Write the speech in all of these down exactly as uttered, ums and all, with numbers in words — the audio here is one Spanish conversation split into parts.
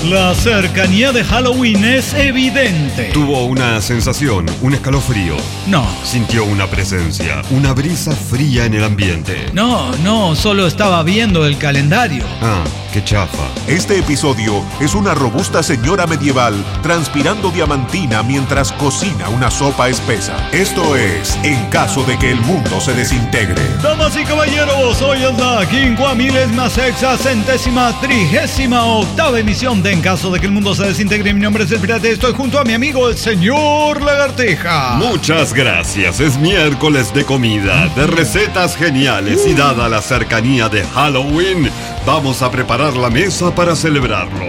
La cercanía de Halloween es evidente. Tuvo una sensación, un escalofrío. No. Sintió una presencia, una brisa fría en el ambiente. No, no, solo estaba viendo el calendario. Ah, qué chafa. Este episodio es una robusta señora medieval transpirando diamantina mientras cocina una sopa espesa. Esto es En caso de que el mundo se desintegre. Damas y caballeros, hoy es la quincuamilésima sexagésima trigésima octava emisión de En caso de que el mundo se desintegre. Mi nombre es El Pirata y estoy junto a mi amigo el señor Lagartija. Muchas gracias. Es miércoles de comida, de recetas geniales y dada la cercanía de Halloween, vamos a preparar la mesa para celebrarlo.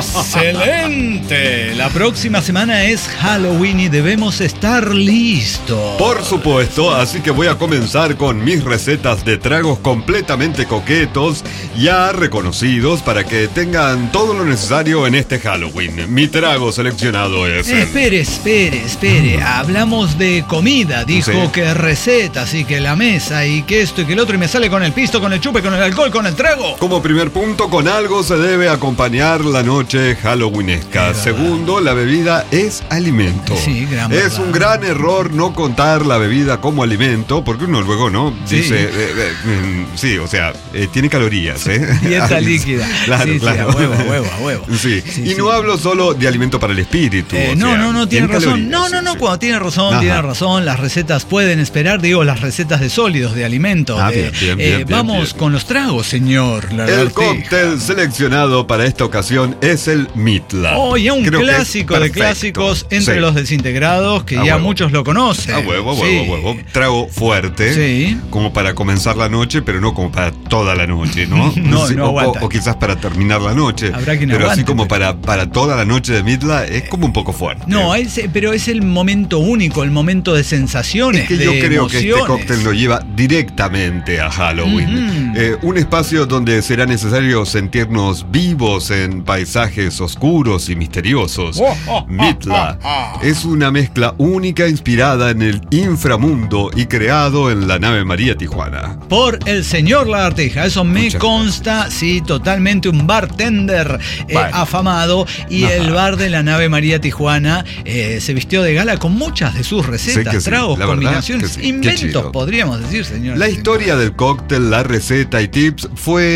¡Excelente! La próxima semana es Halloween y debemos estar listos. Por supuesto, así que voy a comenzar con mis recetas de tragos completamente coquetos, ya reconocidos para que tengan todo lo necesario en este Halloween. Mi trago seleccionado es... Eh, espere, espere, espere. Hablamos de comida, dijo Sí. que recetas y que la mesa y que esto y que el otro y me sale con el pisto, con el chupe, con el alcohol, con el trago. Como primer punto, con algo se debe acompañar la noche halloweenesca. Es Segundo, la bebida es alimento. Sí, gran Es verdad. un gran error no contar la bebida como alimento, porque uno luego no Sí. dice, eh, eh, mm, sí, o sea, eh, tiene calorías, ¿eh? Dieta líquida. Claro, Sí, sí, claro. a huevo, a huevo, a huevo. Sí. Sí, y sí. no hablo solo de alimento para el espíritu. Eh, o no, sea, no, no, tiene razón. calorías, No, sí, no, no, sí. cuando tiene razón, Ajá. tiene razón. Las recetas pueden esperar, digo, las recetas de sólidos, de alimentos. Ah, de- bien, bien, eh, bien, bien, vamos bien. con los tragos, señor. El Lagartija. cóctel seleccionado para esta ocasión es el Mitla. Oh, ya un Creo que es clásico de perfecto. clásicos entre Sí. los desintegrados que A ya huevo. muchos lo conocen. A huevo, a huevo, Sí. a huevo. Trago fuerte. Sí. Como para comenzar la noche, pero no como para toda la noche, ¿no? No, no o, aguanta. o, o quizás para terminar la noche. Habrá quien pero así aguante, como pero- para, para toda la noche de Mitla es como un poco fuerte. No, es, pero es el momento único, el momento de sensaciones, Es que de yo creo que este emociones. cóctel nos lleva directamente a Halloween. Ujú. Eh, un espacio donde será necesario sentirnos vivos en paisajes oscuros y misteriosos. Oh, oh, oh, Mitla oh, oh. es una mezcla única inspirada en el inframundo y creado en la nave María Tijuana. Por el señor Lagartija, eso me Muchas consta, sí, totalmente un bartender eh, Bueno. afamado y Ajá. el bar de la nave María Tijuana eh, se vistió de gala con muchas de sus recetas, que sí, tragos, la verdad combinaciones, que sí, qué inventos, chido. podríamos decir, señor. La historia del cóctel, la receta y tips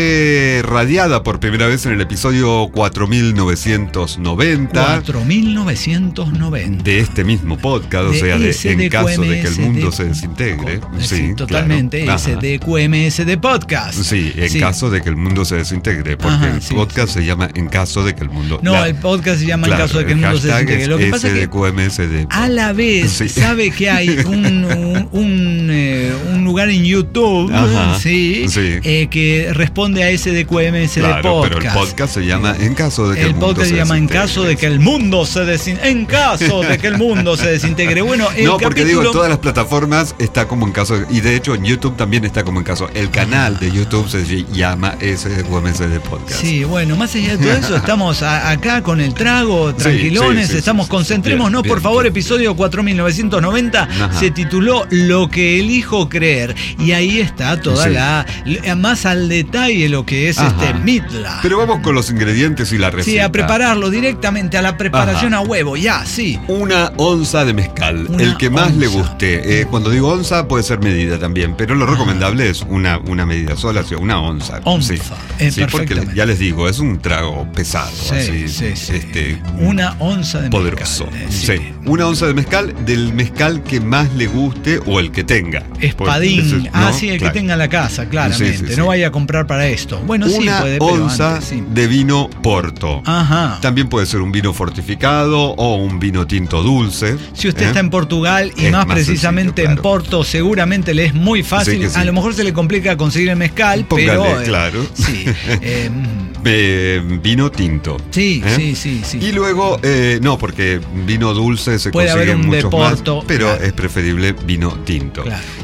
fue radiada por primera vez en el episodio cuatro mil novecientos noventa cuatro mil novecientos noventa. de este mismo podcast, o De sea, de, S en D Q M caso de que el S mundo D. se desintegre. Sí, Sí, totalmente, claro. S Ajá. D Q M S de podcast. Sí, en caso de que el mundo se desintegre, porque Ajá, el sí, podcast se llama En caso de que el mundo... No, la- el podcast se llama claro, En caso de que el mundo se hashtag desintegre. Lo que es pasa es que S D Q M S D. a la vez, Sí. sabe que hay un, un, un, eh, un lugar en YouTube, Ajá, sí, sí. eh, que responde a ese de Q M S de Claro, podcast. pero el podcast se llama En caso de que el, El mundo podcast se llama En desintegre. caso de que el mundo se desintegre. En caso de que el mundo se desintegre. Bueno, el No, porque digo, en capítulo- todas las plataformas está como En caso, y de hecho en YouTube también está como En caso. El canal de YouTube se llama S D Q M S D Podcast. Sí, bueno, más allá de todo eso, estamos a- acá con el trago, tranquilones, sí, sí, estamos, sí, sí. concentrémonos, Bien, por favor, bien. episodio cuatro mil novecientos noventa, Ajá. se tituló Lo que elijo creer, y ahí está toda Sí. la, más al detalle lo que es Ajá. este Mitla. Pero vamos con los ingredientes y la receta. Sí, a prepararlo directamente a la preparación Ajá. a huevo, ya, sí. Una onza de mezcal, Una el que más onza. le guste. Eh, cuando digo onza puede ser medida también, pero lo recomendable es una, una medida sola, o sea, una onza. Onza, Sí, eh, sí, porque perfectamente. ya les digo, es un trago pesado, Sí, así, sí, sí. este, Una onza de poderoso. mezcal, eh, Sí. una onza de mezcal, del mezcal que más le guste o el que tenga. Espadín, Porque ese- ah, ¿no? sí, el Claro. que tenga en la casa, claramente. Sí, sí, sí. No vaya a comprar para esto. Bueno, sí Una puede, pero onza antes, sí. de vino Porto. Ajá. También puede ser un vino fortificado o un vino tinto dulce. Si usted ¿eh? está en Portugal y Es más, más precisamente sencillo, en claro. Porto, seguramente le es muy fácil. Sí que sí. A lo mejor se le complica conseguir el mezcal, Póngale, pero. eh, claro. Sí. eh, Eh, vino tinto. sí, ¿eh? sí, sí, sí. Y luego, eh, no, porque vino dulce se Puede consigue haber un de muchos más, Porto, pero claro. es preferible vino tinto. Claro.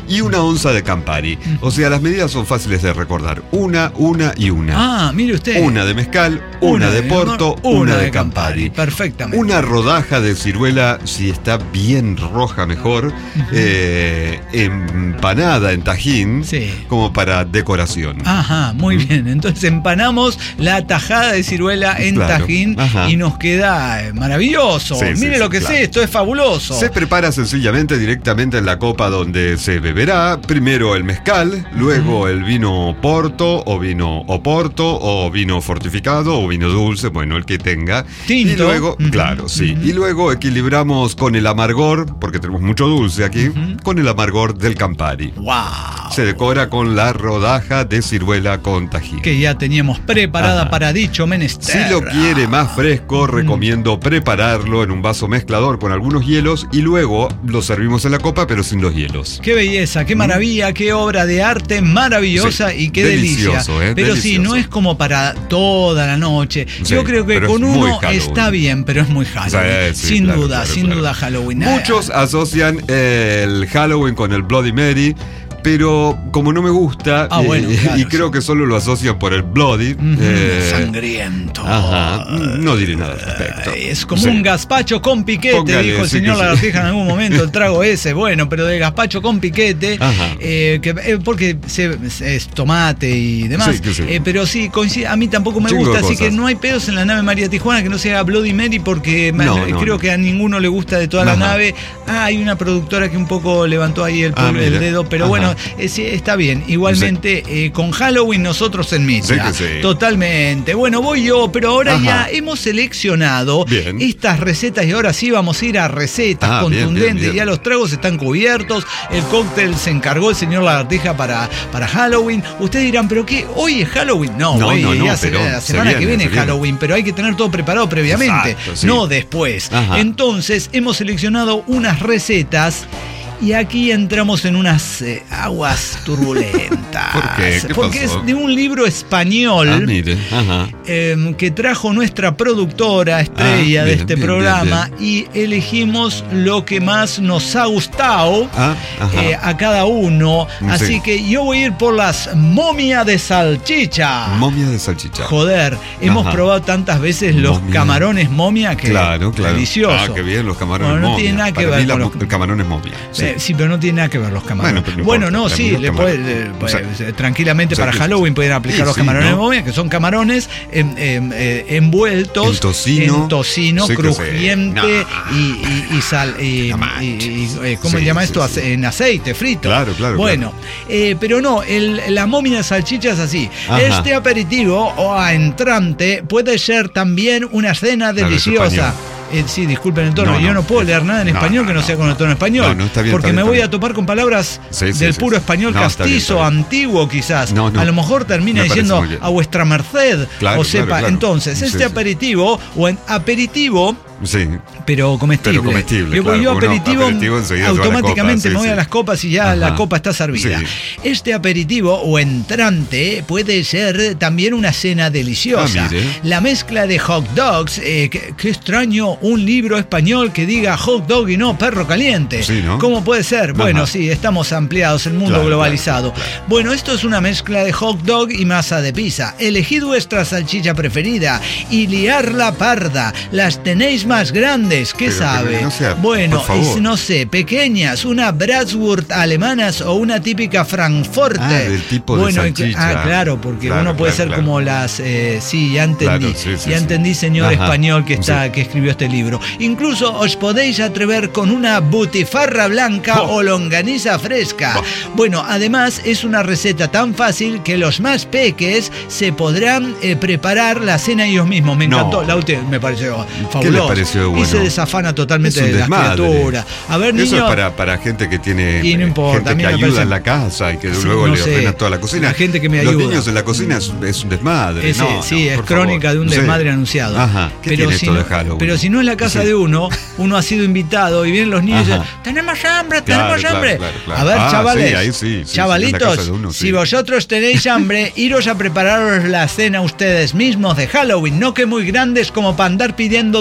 y una onza de Campari. O sea, las medidas son fáciles de recordar. Una, una y una. Ah, mire usted. Una de mezcal, una, una de, de porto, una, una de, de Campari. Perfectamente. Una rodaja de ciruela, si está bien roja mejor, uh-huh. eh, empanada en tajín, sí. como para decoración. Ajá, muy ¿Mm? bien. Entonces empanamos la tajada de ciruela en claro. tajín Ajá. y nos queda maravilloso. Sí, Mire sí, lo que sí, sé, claro. esto es fabuloso. Se prepara sencillamente directamente en la copa donde se beberá. Primero el mezcal, luego uh-huh. el vino porto o vino oporto o vino fortificado o vino dulce, bueno, el que tenga. Tinto. Y luego, uh-huh. claro, sí. Uh-huh. Y luego equilibramos con el amargor, porque tenemos mucho dulce aquí, uh-huh. con el amargor del Campari. ¡Wow! Se decora con la rodaja de ciruela con tajín. Que ya teníamos preparada Ajá. para dicho menester. Si lo quiere más fresco, recomiendo prepararlo en un vaso mezclador con algunos hielos y luego lo servimos en la copa, pero sin los hielos. ¡Qué belleza! ¡Qué maravilla! ¡Qué obra de arte maravillosa! Sí, y qué delicioso, delicia! ¿eh? Pero delicioso. sí, no es como para toda la noche. Sí, Yo creo que con uno está bien, pero es muy Halloween. Sí, sí, sin claro, duda, claro, sin claro. duda Halloween. Muchos asocian el Halloween con el Bloody Mary, pero como no me gusta, ah, bueno, eh, claro, y creo sí. que solo lo asocian por el Bloody. Uh-huh. eh, Sangriento. Ajá, no diré nada al respecto. Es como sí. un gazpacho con piquete, Póngale, dijo el sí señor Lagartija sí. en algún momento, el trago ese, bueno, pero de gazpacho con piquete, eh, que, eh, porque se, es tomate y demás, sí, sí. Eh, pero sí, coincide, a mí tampoco me Chingo gusta, así que no hay pedos en la nave María Tijuana que no se haga Bloody Mary, porque no, man, no, creo no. que a ninguno le gusta de toda Ajá. la nave. Ah, hay una productora que un poco levantó ahí el, ah, el dedo, pero Ajá. bueno, eh, sí, está bien. Igualmente, sí. eh, con Halloween nosotros en Mitra. Sí, sí. Totalmente. Bueno, voy yo, pero ahora Ajá. ya hemos seleccionado bien. estas recetas y ahora sí vamos a ir a recetas ah, contundentes. Bien, bien, bien. Ya los tragos están cubiertos, el cóctel se encargó el señor Lagartija para, para Halloween. Ustedes dirán, ¿pero qué? ¿Hoy es Halloween? No, no, hoy no, no, ya se, la semana viene, que viene es Halloween, viene. Pero hay que tener todo preparado previamente, Exacto, sí. no después. Ajá. Entonces, hemos seleccionado unas recetas. Y aquí entramos en unas eh, aguas turbulentas. ¿Por qué? ¿Qué Porque pasó? es de un libro español ah, mire. Ajá. Eh, que trajo nuestra productora estrella ah, bien, de este bien, programa bien, bien. Y elegimos lo que más nos ha gustado ah, eh, a cada uno. Sí. Así que yo voy a ir por las momia de salchicha. Momia de salchicha. Joder, hemos Ajá. probado tantas veces los momia. camarones momia que claro, claro. delicioso. Ah, qué bien, los camarones bueno, no momia. tiene nada que Para ver mí con la, los... el camarón es momia. Sí. Eh, sí, pero no tiene nada que ver los camarones. Bueno, no, bueno no, sí, le puede, le, o sea, puede, tranquilamente o sea, para Halloween pueden aplicar sí, los camarones sí, ¿no? momia, que son camarones eh, eh, envueltos en tocino, en tocino sí crujiente no. y, y, y sal. Y, no y, y, y, ¿Cómo sí, se llama sí, esto? Sí. En aceite frito. Claro, claro. Bueno, claro. Eh, pero no, el, la momia de salchicha es así. Ajá. Este aperitivo o entrante puede ser también una cena deliciosa. Eh, sí, disculpen el tono, no, no, yo no puedo leer nada en no, español no, que no, no sea con el tono español. No, no, está bien, porque está bien, me voy bien. a topar con palabras sí, sí, del sí, puro sí. español no, castizo, está bien, está bien. antiguo quizás. No, no. A lo mejor termina me diciendo a vuestra merced. Claro, o sepa, claro, claro. entonces, este sí, aperitivo sí. o en aperitivo. Sí. Pero comestible. Pero comestible. Yo, Claro, yo aperitivo, uno, aperitivo automáticamente copa, sí, me voy sí. a las copas y ya Ajá. la copa está servida. Sí. Este aperitivo o entrante puede ser también una cena deliciosa. Ah, la mezcla de hot dogs, eh, qué, qué extraño un libro español que diga hot dog y no perro caliente. Sí, ¿no? ¿Cómo puede ser? Ajá. Bueno, sí, estamos ampliados, el mundo claro, globalizado. Claro, claro. Bueno, esto es una mezcla de hot dog y masa de pizza. Elegid vuestra salchicha preferida y liarla parda. Las tenéis más grandes. ¿Qué Pero, sabe? No sea, bueno, es, no sé, pequeñas, una Bratwurst alemanas o una típica Frankfurter. Ah, del tipo bueno, de salchicha. Ah, claro, porque claro, uno puede claro, ser claro. como las... Eh, sí, ya entendí. Claro, sí, sí, ya sí. entendí, señor Ajá. español que está Sí. que escribió este libro. Incluso os podéis atrever con una butifarra blanca oh. o longaniza fresca. Oh. Bueno, además es una receta tan fácil que los más peques se podrán eh, preparar la cena ellos mismos. Me encantó. No. La última me pareció fabuloso. ¿Qué le pareció bueno? Y se desafana totalmente de las criaturas. A ver, niños. Eso es para, para gente que tiene y no importa, gente que ayuda parece... en la casa y que sí, luego no le sé. ordena toda la cocina. La gente que me Los ayuda. niños en la cocina es, es un desmadre. Ese, no, sí, no, es por crónica favor. de un Sí. desmadre anunciado. Ajá. ¿Qué pero tiene si esto no, de Halloween? pero si no es la casa sí. de uno, uno ha sido invitado y vienen los niños Ajá. y dicen, tenemos hambre, tenemos claro, hambre. Claro, claro, claro. A ver, ah, chavales, sí, ahí sí, sí, chavalitos, sí, uno, sí. si vosotros tenéis hambre, iros a prepararos la cena ustedes mismos de Halloween, no que muy grandes como para andar pidiendo dulces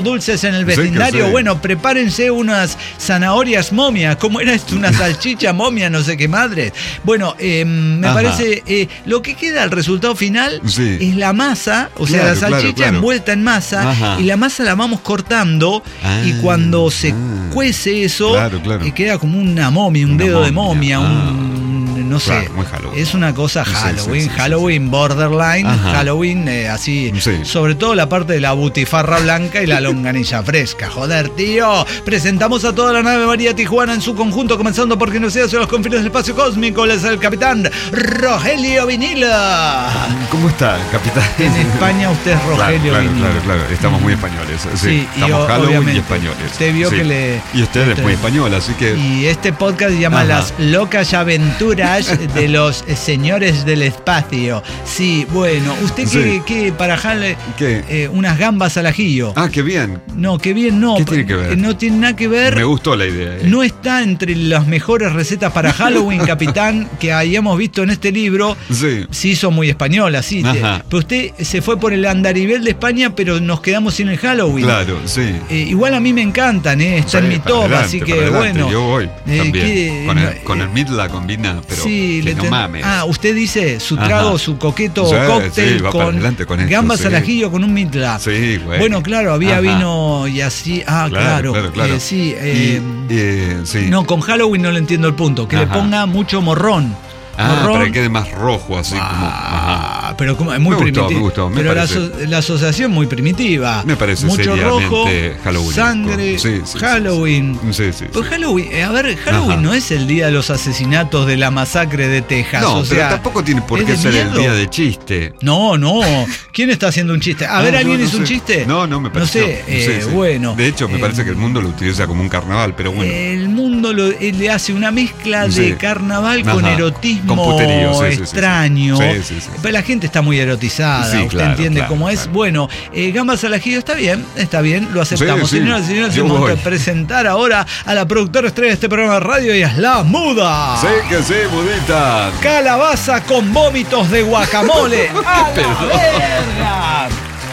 en el vecindario. Sí, sí. Bueno, prepárense unas zanahorias momia. ¿Cómo era esto? Una salchicha momia, no sé qué madre. Bueno, eh, me Ajá. parece, eh, lo que queda, el resultado final, Sí. es la masa, o sea, Claro, la salchicha claro, claro. envuelta en masa, Ajá. y la masa la vamos cortando, Ah, y cuando se ah. cuece eso, Claro, claro. eh, queda como una momia, un Una dedo de momia, momia, ah. un... no sé, Claro, muy Halloween. es una cosa Sí, sí, Halloween, sí, sí, Halloween borderline, Ajá. Halloween eh, así, Sí. sobre todo la parte de la butifarra blanca y la longanilla fresca. Joder, tío, presentamos a toda la nave María Tijuana en su conjunto, comenzando por quien no sea hacia los confines del espacio cósmico. Les es el capitán Rogelio Vinila. ¿Cómo está, capitán? En España usted es Claro, Rogelio claro, Vinila. claro, claro. Estamos muy españoles. Sí, Sí, y estamos o- Halloween obviamente, y españoles. usted vio Sí. que le- Y usted es usted- muy español, así que... Y este podcast se llama Ajá. Las locas aventuras de los señores del espacio. Sí, bueno, usted Sí. que, que para jale ¿Qué? eh, unas gambas al ajillo. Ah, qué bien. No, qué bien, no. ¿Qué tiene que ver? Eh, No tiene nada que ver. Me gustó la idea. eh. No está entre las mejores recetas para Halloween, capitán, que hayamos visto en este libro. Sí. Sí, son muy españolas, sí. te- Ajá. pero usted se fue por el andarivel de España, pero nos quedamos sin el Halloween. Claro, sí. Eh, igual a mí me encantan, ¿eh? Está en Sí, mi para top, adelante, así para que adelante. bueno. Yo voy Eh, también. ¿qué- con, el, no, con el eh, mid la combina, pero sí, que le no ten- mames. Ah, usted dice su Ajá. trago, su coqueto Sí, cóctel sí, va para con, adelante con esto, gambas sí. al ajillo con un mitla. Sí, güey. Bueno, claro, había Ajá. vino y así. Ah, claro. Claro, claro, claro. Eh, sí, Y, eh, eh, sí. no, con Halloween no le entiendo el punto. Que le Ajá. ponga mucho morrón. Ah, morrón. para que quede más rojo, así como. Ajá. Ah, pero como es muy Me gustó, primitivo. me gustó, me pero la, parece. aso- la asociación muy primitiva. Me parece mucho seriamente rojo, halloweenesco. sangre, Sí, sí, sí, Halloween. Sí, sí, Pues sí. Halloween, eh, a ver, Halloween Ajá. no es el día de los asesinatos de la masacre de Texas. No, o pero sea, tampoco tiene por es qué de ser el miedo. día de chiste. No, no. ¿Quién está haciendo un chiste? A Ah, ver, no, ¿alguien no hizo un sé. chiste? No, no, me No pareció. sé, eh, Sí, sí. bueno. De hecho, me eh, parece que el mundo lo utiliza como un carnaval, pero bueno. El mundo lo- eh, le hace una mezcla Sí. de carnaval con Ajá. erotismo Con puterío, sí, sí, sí, extraño. sí. Sí, sí, sí. Pero la gente está muy erotizada, Sí, usted claro, entiende claro, cómo es. claro. Bueno, eh, gambas al ajillo está bien, está bien, lo aceptamos. Sí, sí. Señoras y señores, Yo vamos voy. a presentar ahora a la productora estrella de este programa de radio y es La Muda. Sí, que sí, mudita. Calabaza con vómitos de guacamole. ¡A la verga!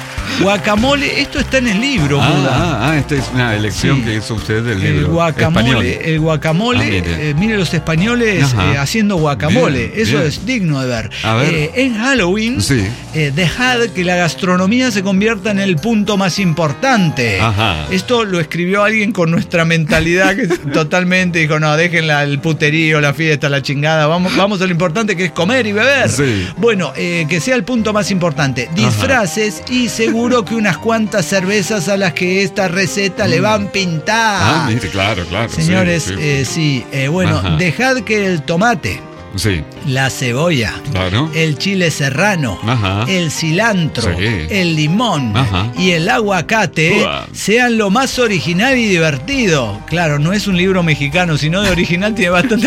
Guacamole, esto está en el libro, Ah, Muda. ah, ah, esta es una elección Sí. que hizo usted del El libro guacamole, español. el guacamole, Ah, mire. eh, mire los españoles Ajá. eh, haciendo guacamole, Bien, eso bien. es digno de ver. A ver. Eh, en Halloween, Sí. eh, dejad que la gastronomía se convierta en el punto más importante. Ajá. Esto lo escribió alguien con nuestra mentalidad que totalmente dijo, no, déjenla el puterío, la fiesta, la chingada, vamos, vamos a lo importante que es comer y beber. Sí. Bueno, eh, que sea el punto más importante. Disfraces y seguro que unas cuantas cervezas a las que esta receta le van pintar. Ah, mire, claro, claro. sí, Señores, sí, eh, sí, eh, bueno, Ajá. dejad que el tomate, sí, la cebolla, claro. el chile serrano, Ajá. el cilantro, Sí. el limón Ajá. y el aguacate Uah. sean lo más original y divertido. Claro, no es un libro mexicano, sino de original tiene bastante.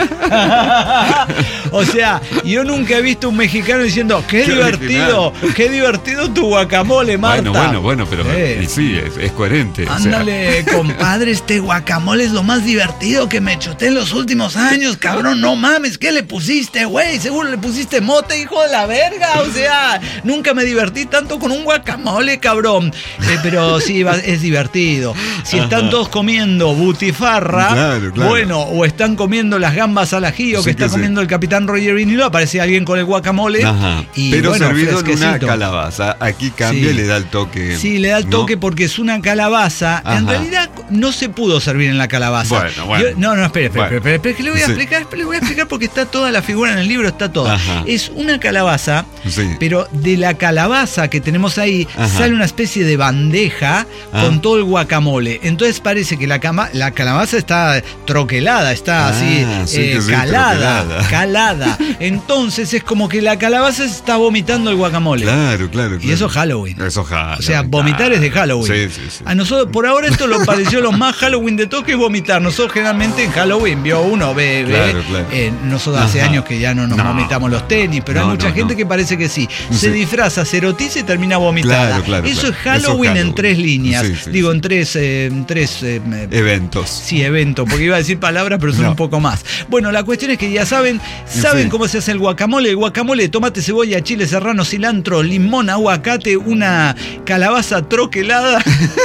O sea, yo nunca he visto un mexicano diciendo, qué, Qué divertido, qué divertido tu guacamole, Marta. Bueno, bueno, bueno, pero Eh. y sí, es, es coherente. o sea. Ándale, compadre, este guacamole es lo más divertido que me chuté en los últimos años, cabrón. No mames, ¿qué le pusiste, güey? Seguro le pusiste mote, hijo de la verga. O sea, nunca me divertí tanto con un guacamole, cabrón. Eh, pero sí, va- es divertido. Si están Ajá. todos comiendo butifarra, Claro, claro. bueno, o están comiendo las gambas al ajillo Sí que está que sí. comiendo el capitán Roger Vinilo, aparece alguien con el guacamole. Ajá. Y, Pero bueno, servido en una fresquecito. calabaza. Aquí cambia Sí. y le da el toque. Sí, le da el ¿no? toque porque es una calabaza. En Ajá. realidad no se pudo servir en la calabaza. Bueno, bueno. Yo- no, no, espere, espere, Bueno. espere, espere, que le voy a Sí. explicar, espere, le voy a explicar porque está toda la figura en el libro, está toda. Ajá. Es una calabaza, Sí. pero de la calabaza que tenemos ahí Ajá. sale una especie de bandeja Ah. con todo el guacamole. Entonces parece que la, cama, la calabaza está troquelada, está Ah, así sí eh, que sí, calada, troquelada. calada. Entonces es como que la calabaza se está vomitando el guacamole. Claro, claro, Y claro. eso es Halloween. Eso es Halloween. O sea, vomitar es de Halloween. Sí, sí, sí. A nosotros, por ahora esto lo pareció hecho lo más Halloween de todo que es vomitar. Nosotros generalmente en Halloween vio uno bebe. Claro, claro. Eh, nosotros hace Ajá. años que ya no nos No. vomitamos los tenis, pero No, hay mucha no, gente no. que parece que sí. Se Sí. disfraza, se erotiza y termina vomitada. Claro, claro, Eso claro. es Halloween, Eso es en tres Halloween. líneas. Sí, sí, Digo, sí. en tres, eh, en tres eh, Eventos. Sí, evento, porque iba a decir palabras, pero son No. un poco más. Bueno, la cuestión es que ya saben, saben Sí. cómo se hace el guacamole. El guacamole, tomate, cebolla, chile serrano, cilantro, limón, aguacate, una calabaza troquelada,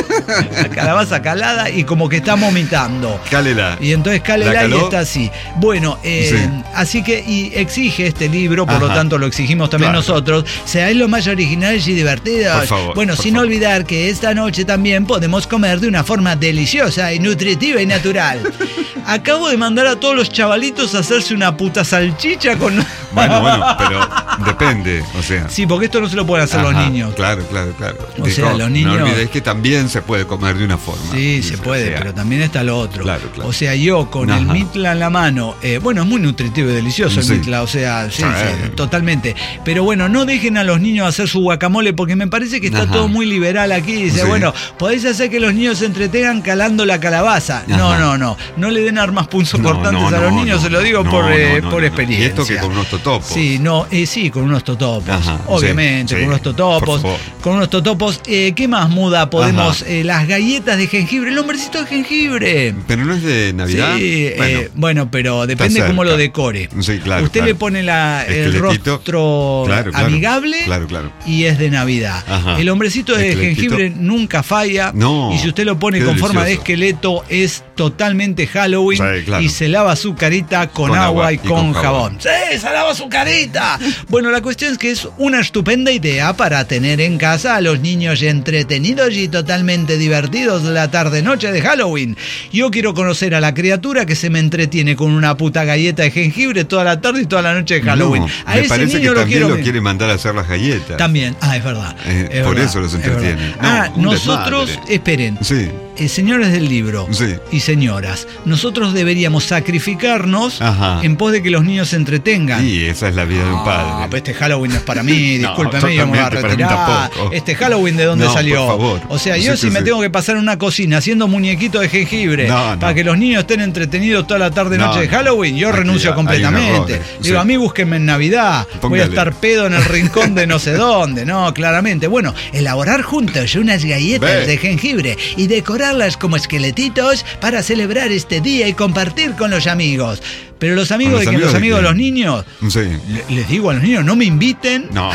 una calabaza calada y como que está vomitando. Cálela. Y entonces ¿La cálela y caló? está así. Bueno, eh, Sí. así que y exige este libro, por lo Ajá. tanto lo exigimos también Claro. nosotros, sean los más originales y divertidos. Por favor, bueno, por sin favor. olvidar que esta noche también podemos comer de una forma deliciosa y nutritiva y natural. Acabo de mandar a todos los chavalitos a hacerse una puta salchicha con... Bueno, bueno, pero depende, o sea. Sí, porque esto no se lo pueden hacer Ajá, los niños. Claro, claro, claro. O sea, los niños- No olvides que también se puede comer de una forma. Sí, Dice, se puede, o sea, pero también está lo otro. Claro, claro. O sea, yo con Ajá. el mitla en la mano, eh, bueno, es muy nutritivo y delicioso el Sí. mitla, o sea, sí, Sí. sí, totalmente. Pero bueno, no dejen a los niños hacer su guacamole porque me parece que está Ajá. todo muy liberal aquí. Dice, Sí. bueno, podéis hacer que los niños se entretengan calando la calabaza. No, Ajá. no, no. No le den armas punzocortantes No, no, a los no, niños, no, se lo digo no, por, no, eh, no, por no. experiencia. Y esto que con unos totopos. Sí, no, eh, sí, con unos totopos. Ajá, Obviamente, sí, con sí, unos totopos. por favor. Con unos totopos. Eh, ¿Qué más muda podemos? Ajá. Eh, las galletas de jengibre, el hombrecito de jengibre. Pero no es de Navidad. Sí, bueno, eh, bueno pero depende cerca. cómo lo decore. Sí, claro. Usted claro. le pone la, el Esqueletito. rostro Claro, claro. amigable Claro, claro. y es de Navidad. Ajá. El hombrecito de Esqueletito. jengibre nunca falla. No, Y si usted lo pone qué con forma de delicioso. esqueleto, es totalmente Halloween. Sí, claro. Y se lava su carita con, Con agua, agua y y con, con jabón. jabón. ¡Sí, se lava su carita! Bueno, la cuestión es que es una estupenda idea para tener en casa a los niños entretenidos y totalmente divertidos la tarde-noche de Halloween. Yo quiero conocer a la criatura que se me entretiene con una puta galleta de jengibre toda la tarde y toda la noche de Halloween. No, a me ese parece niño que lo también quiero lo ver. quiere mandar a hacer las galletas. También, ah, es verdad. Eh, es por verdad, eso los es verdad. entretiene. No, ah, un nosotros, desmadre. esperen, Sí. eh, señores del libro Sí. y señoras, nosotros deberíamos sacrificarnos Ajá. en pos de que los niños se entretengan. Y esa es la vida de un Ah, padre. pues este Halloween no es para mí, No, discúlpeme, yo me voy a totalmente, para mí retirar. tampoco. Este Halloween, ¿de dónde No, salió? por favor. O sea, Sí yo que si me sí. tengo que pasar en una cocina haciendo muñequitos de jengibre No, no. para que los niños estén entretenidos toda la tarde noche No, de no. Halloween, yo Aquí renuncio hay un completamente. error, Digo, sí. a mí búsquenme en Navidad, voy a Póngale. estar pedo en el rincón de no sé dónde, no, claramente. Bueno, elaborar juntos unas galletas Ve. de jengibre y decorarlas como esqueletitos para celebrar este día y compartir con los amigos. Pero los amigos los de que amigos los de amigos de quién? los niños, Sí. le- les digo a los niños, no me inviten, No.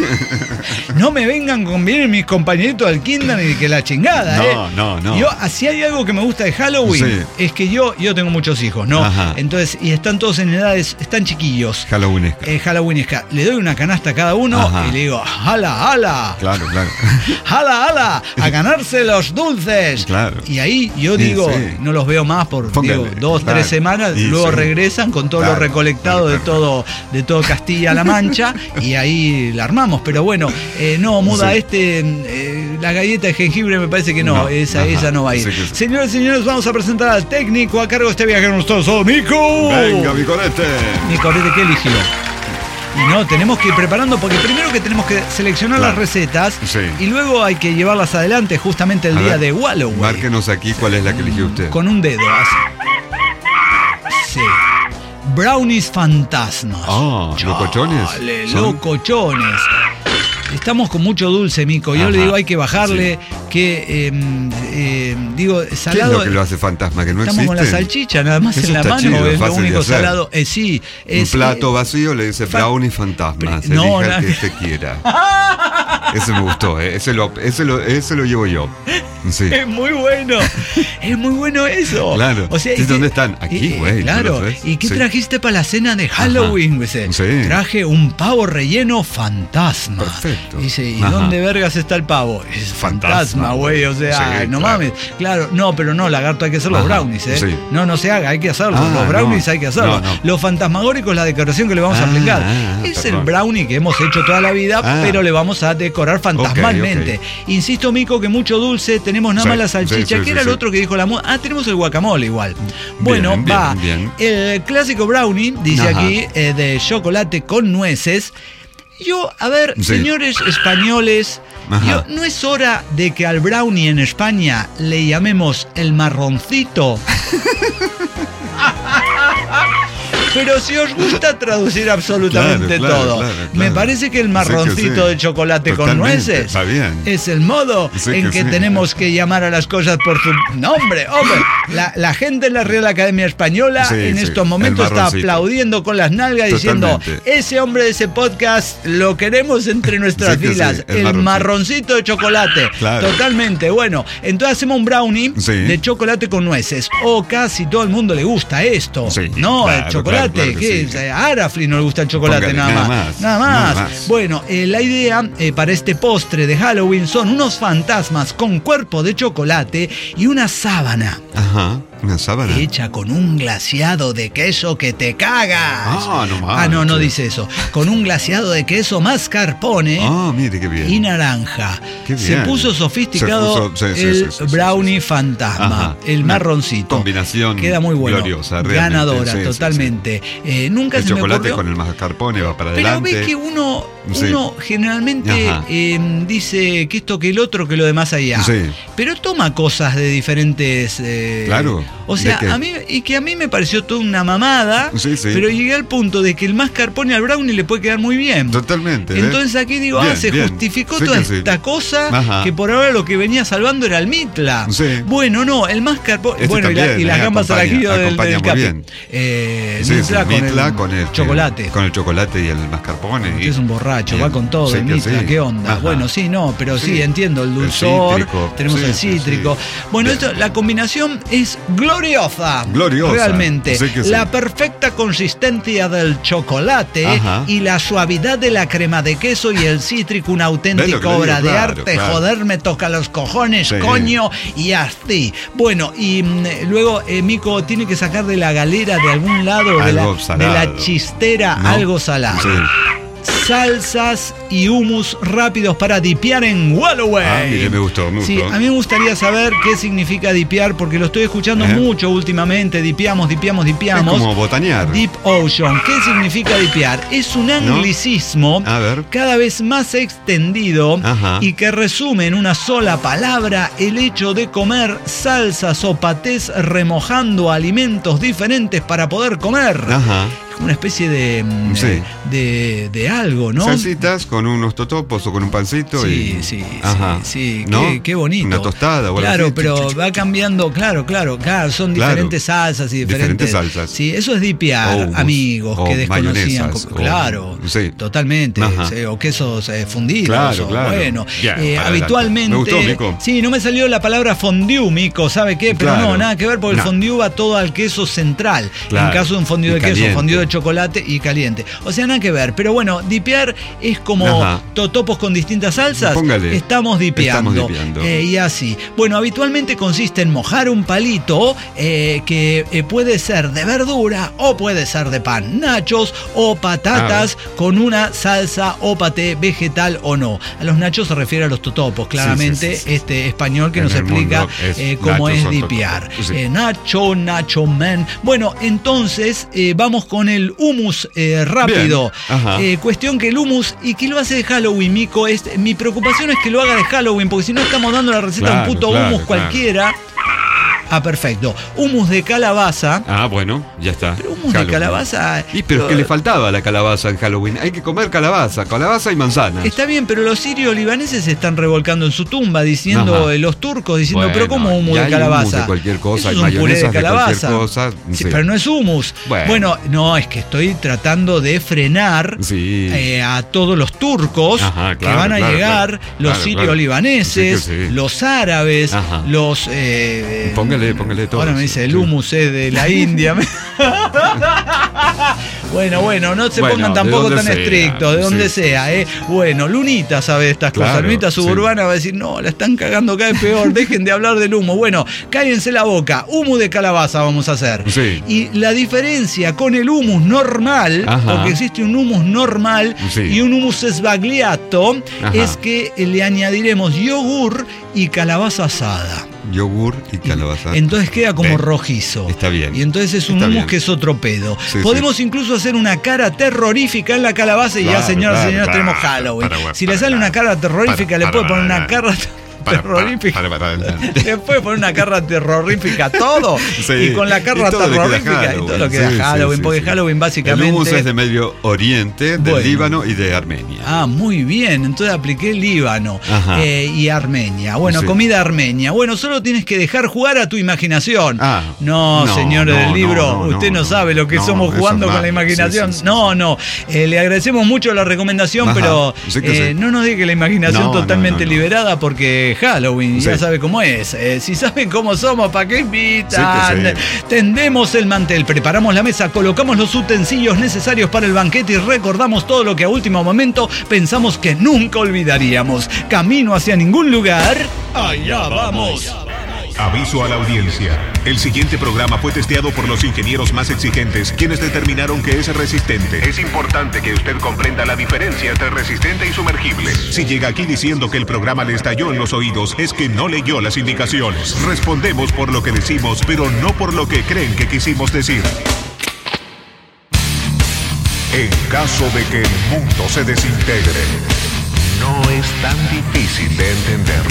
no me vengan con vienen mis compañeritos del kinder ni que la chingada, No, ¿eh? no, no. Yo, si hay algo que me gusta de Halloween, Sí. es que yo, yo tengo muchos hijos, ¿no? Ajá. Entonces, y están todos en edades, están chiquillos. Halloween es. Eh, Halloweenesca. Le doy una canasta a cada uno Ajá. y le digo, ¡hala, hala! Claro, claro. ¡Hala, hala! A ganarse los dulces. Claro. Y ahí yo Sí, digo, sí. no los veo más por Póngale, digo, dos, claro. tres semanas, Y luego sí. regresan con todo lo Claro, recolectado claro, de todo, de todo Castilla-La Mancha y ahí la armamos. Pero bueno, eh, no, muda Sí. este, eh, la galleta de jengibre me parece que no, No, esa, ajá, esa no va a ir. sí que sí. Señores y señores, vamos a presentar al técnico a cargo de este viajero nuestro, ¡Oh, Mico! Venga, mi corete. Mi corete, ¿qué eligió? Y no, tenemos que ir preparando porque primero que tenemos que seleccionar Claro. las recetas Sí. y luego hay que llevarlas adelante justamente el A día ver, de Halloween. Márquenos aquí cuál es la que eligió usted. Con un dedo, así. Sí. Brownies fantasmas. Ah, ¿locochones? Chale, ¿Son? locochones. Estamos con mucho dulce, Mico. Yo Ajá, le digo, hay que bajarle, que, eh, eh, digo, ¿Qué es salado. lo que lo hace fantasma? ¿Que no Estamos con la existe? salchicha, nada más Eso en la está mano, chido, es lo fácil de único hacer. salado. Eh, sí, Un es, plato eh, vacío le dice fa- brownie fantasma. Se No, elija no. el que usted quiera. Ese me gustó, eh. ese, lo, ese, lo, ese lo llevo yo. Sí. Es muy bueno, es muy bueno eso. Claro. O sea, ¿Sí, ¿y qué- dónde están? Aquí, y- güey, ¿no Claro. los ves? ¿Y qué Sí. trajiste para la cena de Halloween? Dice, Sí. traje un pavo relleno fantasma. Perfecto. Dice, ¿y Ajá. dónde vergas está el pavo? Es fantasma, Fantasma, güey. O sea, sí, no claro. mames. Claro, no, pero no, lagarto, hay que hacer los Ajá, brownies, ¿eh? sí. No, no se haga, hay que hacerlo. Ah, los brownies no. hay que hacerlo. No, no. Lo fantasmagórico es la decoración que le vamos a Ah, aplicar. ah, es perdón. el brownie que hemos hecho toda la vida, Ah. pero le vamos a decorar fantasmalmente. ok. Insisto, Mico, que mucho dulce, tenemos nada Sí, más la sí, salchicha, sí, que sí, era el sí. otro que dijo la moda. Ah, tenemos el guacamole igual. Bueno, Bien, bien, va. bien. El clásico brownie, dice Ajá. aquí, eh, de chocolate con nueces. Yo, a ver, Sí. señores españoles, Ajá. yo, ¿no es hora de que al brownie en España le llamemos el marroncito? Pero si os gusta traducir absolutamente Claro, claro, todo, claro, me claro. parece que el Sí que marroncito sí. de chocolate con Totalmente, nueces está bien. es el modo Sí en que que sí. tenemos que llamar a las cosas por su nombre. Hombre, la, la gente en la Real Academia Española Sí, en sí, estos el momentos está marroncito. aplaudiendo con las nalgas diciendo, Totalmente. ese hombre de ese podcast lo queremos entre nuestras Sí que sí, filas. el el marroncito. marroncito de chocolate. Claro. Totalmente. Bueno, entonces hacemos un brownie Sí. de chocolate con nueces. O casi todo el mundo le gusta esto. Sí, no, claro, el chocolate. claro, claro que ¿Qué sí. es? A Arafli no le gusta el chocolate, Póngale, nada, nada más. más, Nada más. nada más. Bueno, eh, la idea eh, para este postre de Halloween son unos fantasmas con cuerpo de chocolate y una sábana Ajá, una sábana. hecha con un glaseado de queso que te cagas. Ah, no Ah, no, no manches. dice eso. Con un glaseado de queso mascarpone Ah, mire qué bien. y naranja. Qué Se bien. puso sofisticado Se puso- sí, sí, el sí, sí, sí, brownie sí. fantasma, Ajá. el Una marroncito. combinación Queda muy bueno. gloriosa, realmente. Ganadora, Sí, sí, totalmente. Eh, nunca El se me chocolate ocurrió. con el mascarpone va para Pero adelante. ves que uno, Sí. uno generalmente Ajá. eh, dice que esto, que el otro, que lo demás allá. Sí. Pero toma cosas de diferentes. eh, Claro. O sea, ¿De qué? a mí, y que a mí me pareció toda una mamada. Sí, sí. Pero llegué al punto de que el mascarpone al brownie le puede quedar muy bien. Totalmente. ¿eh? Entonces aquí digo, Bien, ah, se bien. justificó Sí toda que sí. esta cosa Ajá. que por ahora lo que venía salvando era el mitla. Sí. Bueno, no, el mascarpone. Este bueno, y, la- también, y las eh, gambas al acompaña- ajillo del, acompaña del muy Capi. bien. Eh, Sí, sí, mitla con mitla el con el chocolate. Con el chocolate y el mascarpone. Usted y- es un borracho, Bien. va con todo, Sí el que mitla, sí. ¿qué onda? Ajá. Bueno, sí, no, pero sí, Sí. entiendo, el El dulzor, cítrico. tenemos Sí, el sí, cítrico. sí. Bueno, Bien. esto, la combinación es gloriosa. Gloriosa. Realmente. Sí que sí. La perfecta consistencia del chocolate Ajá. y la suavidad de la crema de queso y el cítrico, una ¿Ves lo auténtica que le obra digo? de Claro, arte. claro. Joder, me toca los cojones, Sí. coño, y así. Bueno, y mm, luego eh, Mico tiene que sacar de la galera de algún lado, de la, Algo de salado. la chistera, ¿No? algo salado. Sí. Salsas y hummus rápidos para dipear en Walloway. Ah, mire, me gustó, me Sí, gustó. a mí me gustaría saber qué significa dipear, porque lo estoy escuchando ¿Eh? mucho últimamente. Dipeamos, dipeamos, Es dipeamos. como botanear. Deep Ocean. ¿Qué significa dipear? Es un anglicismo A ver. cada vez más extendido Ajá. y que resume en una sola palabra el hecho de comer salsas o patés remojando alimentos diferentes para poder comer. Ajá. Es una especie de, mm, Sí. de, de algo, ¿no? Salsitas con unos totopos o con un pancito. Sí, y... sí, Ajá. sí, sí, ¿No? qué, qué bonito. Una tostada o algo Claro, así. pero va cambiando, claro, claro, claro, son Claro. diferentes salsas y diferentes, Diferentes salsas. Sí, eso es dipear, O hummus, amigos o que desconocían. mayonesas, co- o- claro, sí. totalmente, Ajá. sí, o quesos eh, fundidos. Claro, o, claro. Bueno, Ya, eh, para adelante. habitualmente. Me gustó, Mico. Sí, no me salió la palabra fondue, Mico, ¿sabe qué? Pero Claro. no, nada que ver, porque No. el fondue va todo al queso central. Claro. En caso de un fondue Y de queso, caliente. fondue de chocolate y caliente. O sea, nada que ver. Pero bueno, dipear es como Ajá. totopos con distintas salsas. Póngale. Estamos dipeando. Estamos dipeando. Eh, y así. Bueno, habitualmente consiste en mojar un palito eh, que eh, puede ser de verdura o puede ser de pan, nachos o patatas con una salsa o paté vegetal o no. A los nachos se refiere a los totopos, claramente, sí, sí, sí. este español que En nos el explica mundo es eh, cómo nachos es son dipear. totopos. Sí. Eh, nacho, nacho man. Bueno, entonces eh, vamos con el hummus eh, rápido. Bien. Ajá. Eh, cuestión que el hummus, ¿y qué lo hace de Halloween, Mico? Es, mi preocupación es que lo haga de Halloween, porque si no estamos dando la receta de Claro, un puto claro, hummus claro. cualquiera. Ah, perfecto. Hummus de calabaza. Ah, bueno, ya está. Pero hummus de Halloween. calabaza. Y pero es que le faltaba a la calabaza en Halloween. Hay que comer calabaza, calabaza y manzanas. Está bien, pero los sirios libaneses se están revolcando en su tumba diciendo, Ajá. eh, los turcos diciendo, Bueno, pero ¿cómo hummus ya de hay calabaza? hummus de cualquier cosa, Eso hay es un puré de mayonesas de cualquier calabaza. cosa, Sí, sí. pero no es hummus. Bueno. no, es que estoy tratando de frenar Sí. eh, a todos los turcos Ajá, que claro, van a claro, llegar, claro. los Claro, sirios claro. libaneses, Sí que sí. los árabes, Ajá. los... eh, Póngale, póngale todo. Ahora me dice, el Sí. hummus es de la India. Bueno, bueno, no se Bueno, pongan de tampoco donde tan sea, estrictos, de donde sí, sea, ¿eh? Bueno, Lunita sabe de estas Claro, cosas. Lunita sí. suburbana va a decir, no, la están cagando cada vez peor, dejen de hablar del humo. Bueno, cállense la boca, humo de calabaza vamos a hacer. Sí. Y la diferencia con el humus normal, Ajá. porque existe un humus normal Sí. y un humus sbagliato, Ajá. es que le añadiremos yogur y calabaza asada. yogur y calabaza. Entonces queda como Ven. rojizo. Está bien. Y entonces es un Está hummus bien. que es otro pedo. Sí, Podemos sí. incluso hacer una cara terrorífica en la calabaza y Claro, ya, señoras y claro, señores, claro. tenemos Halloween. Para, para, si le para, sale para, una cara terrorífica, para, le puede para, poner una para, cara Para, terrorífica. para, para, para. Le puede poner una cara terrorífica a todo. Sí. Y con la cara Y todo le queda terrorífica y todo lo que Halloween. da Sí, Halloween. sí, porque sí. Halloween básicamente. El hummus es de Medio Oriente, del Bueno. Líbano y de Armenia. Ah, muy bien. Entonces apliqué Líbano Ajá. eh, y Armenia. Bueno, Sí. comida armenia. Bueno, solo tienes que dejar jugar a tu imaginación. Ah. No, No, señores no, del libro, no, no, usted no, no, sabe lo que no, somos eso jugando es con la malo. imaginación. Sí, sí, sí, no, no. Eh, le agradecemos mucho la recomendación, Ajá. pero Sí que eh, sí. no nos deje la imaginación No, no, totalmente no, no. liberada porque Halloween ya Sí. sabe cómo es. Eh, si saben cómo somos, ¿para qué invitan? Sí que sí. Tendemos el mantel, preparamos la mesa, colocamos los utensilios necesarios para el banquete y recordamos todo lo que a último momento pensamos que nunca olvidaríamos. Camino hacia ningún lugar. Allá vamos. Aviso a la audiencia. El siguiente programa fue testeado por los ingenieros más exigentes, quienes determinaron que es resistente. Es importante que usted comprenda la diferencia entre resistente y sumergible. Si llega aquí diciendo que el programa le estalló en los oídos, es que no leyó las indicaciones. Respondemos por lo que decimos, pero no por lo que creen que quisimos decir. En caso de que el mundo se desintegre, no es tan difícil de entender.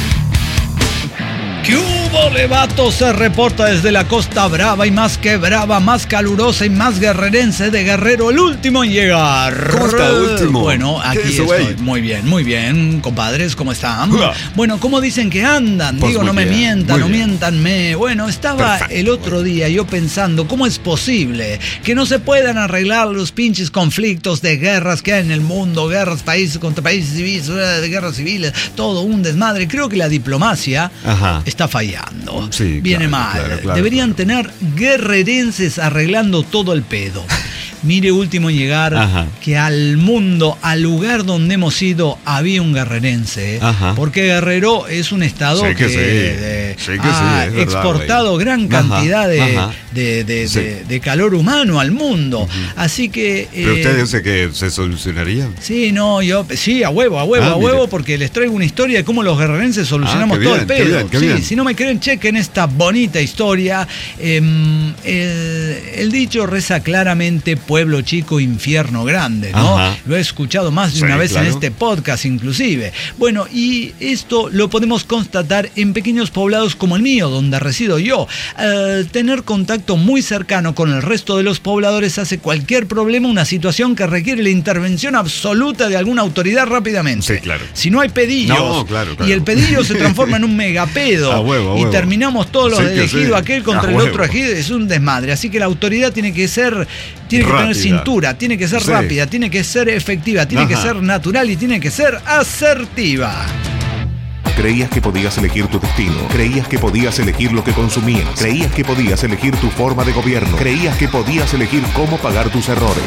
¿Qué hubo, Levato? Se reporta desde la Costa Brava y más que brava, más calurosa y más guerrerense de Guerrero, el último en llegar. ¿Cómo está, último? Bueno, aquí ¿Qué hizo, estoy. güey? Muy bien, muy bien, compadres, ¿cómo están? Uah. Bueno, ¿cómo dicen que andan? Pues Digo, muy no me bien, mientan, muy no bien. miéntanme. Bueno, estaba Perfecto. el otro día yo pensando, ¿cómo es posible que no se puedan arreglar los pinches conflictos de guerras que hay en el mundo? Guerras, países contra países civiles, de guerras civiles, todo un desmadre. Creo que la diplomacia Ajá. está fallando. Sí, Viene claro, mal. claro, claro, Deberían tener guerrerenses arreglando todo el pedo. Mire, último en llegar, Ajá. que al mundo, al lugar donde hemos ido, había un guerrerense. ¿eh? Ajá. Porque Guerrero es un estado Sí que sí. eh, Sí que ha sí, es verdad, exportado güey. gran Ajá, cantidad de, ajá. de, de, Sí. de- de calor humano al mundo. Así que... Pero eh, usted dice que se solucionaría. Sí, no, yo, sí, a huevo, a huevo, Ah, a mire. huevo, porque les traigo una historia de cómo los guerrerenses solucionamos Ah, qué todo bien, el qué pedo. bien, qué sí, bien. si no me creen, chequen esta bonita historia. Eh, el, el dicho reza claramente pueblo chico, infierno grande, ¿no? Ajá. Lo he escuchado más de Sí, una vez claro. en este podcast inclusive. Bueno, y esto lo podemos constatar en pequeños poblados como el mío, donde resido yo. Al tener contacto muy cercano con el resto de los pobladores hace cualquier problema una situación que requiere la intervención absoluta de alguna autoridad rápidamente. Sí, claro. Si no hay pedillos, No, claro, claro. y el pedillo se transforma en un megapedo, A huevo, a y huevo. terminamos todos los Sí del que ejido, sí. aquel contra A el huevo. otro ejido, es un desmadre. Así que la autoridad tiene que ser, tiene que tener Rápida. cintura, tiene que ser Sí. rápida, tiene que ser efectiva, tiene que Ajá. ser natural y tiene que ser asertiva. Creías que podías elegir tu destino. Creías que podías elegir lo que consumías. Creías que podías elegir tu forma de gobierno. Creías que podías elegir cómo pagar tus errores.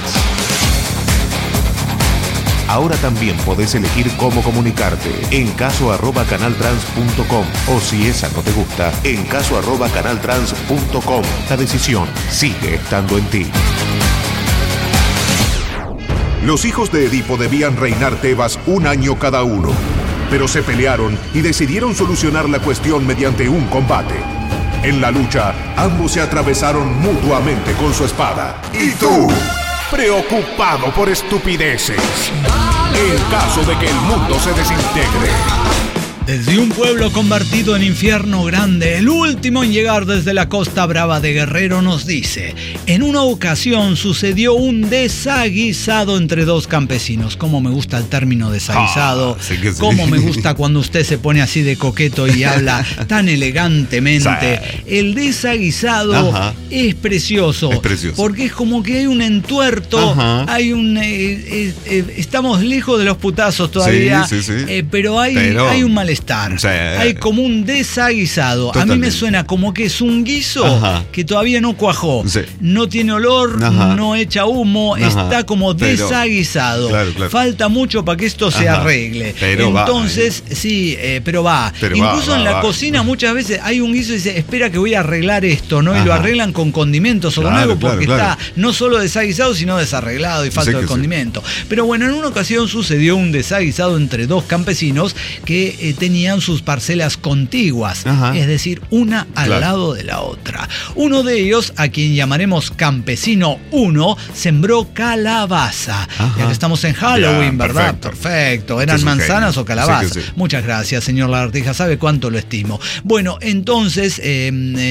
Ahora también podés elegir cómo comunicarte. En caso arroba canaltrans punto com. O si esa no te gusta, en caso arroba canaltrans punto com. La decisión sigue estando en ti. Los hijos de Edipo debían reinar Tebas un año cada uno, pero se pelearon y decidieron solucionar la cuestión mediante un combate. En la lucha, ambos se atravesaron mutuamente con su espada. ¿Y tú? Preocupado por estupideces. En caso de que el mundo se desintegre. Desde un pueblo convertido en infierno grande, el último en llegar desde la Costa Brava de Guerrero nos dice: en una ocasión sucedió un desaguisado entre dos campesinos. Cómo me gusta el término desaguisado, Ah, sí que sí. cómo me gusta cuando usted se pone así de coqueto y habla tan elegantemente. Sí. El desaguisado Ajá. es precioso, Es precioso. porque es como que hay un entuerto, Ajá. hay un... eh, eh, eh, estamos lejos de los putazos todavía, Sí, sí, sí. eh, pero hay, Pero- hay un malestar. Sí. Hay como un desaguisado. A mí me Totalmente. suena como que es un guiso Ajá. que todavía no cuajó. Sí. No tiene olor, Ajá. no echa humo, Ajá. está como Pero- desaguisado. Claro, claro. Falta mucho para que esto se Ajá. arregle. Pero va, Entonces, sí, eh, pero va. Pero va, Incluso va, en la va. cocina muchas veces hay un guiso y dice, espera que voy a arreglar esto, ¿no? Y lo Ajá. arreglan con condimentos o con Claro, algo claro, porque claro. está no solo desaguisado, sino desarreglado y falta Sí de que sí. condimento. Pero bueno, en una ocasión sucedió un desaguisado entre dos campesinos que eh, tenían tenían sus parcelas contiguas, Ajá. es decir, una al Claro. lado de la otra. Uno de ellos, a quien llamaremos Campesino uno, sembró calabaza. Ajá. Ya que estamos en Halloween, Ya, ¿verdad? perfecto. Perfecto. Usted ¿Eran es un manzanas genio. o calabazas? Sí que sí. Muchas gracias, señor Lagartija. Sabe cuánto lo estimo. Bueno, entonces eh,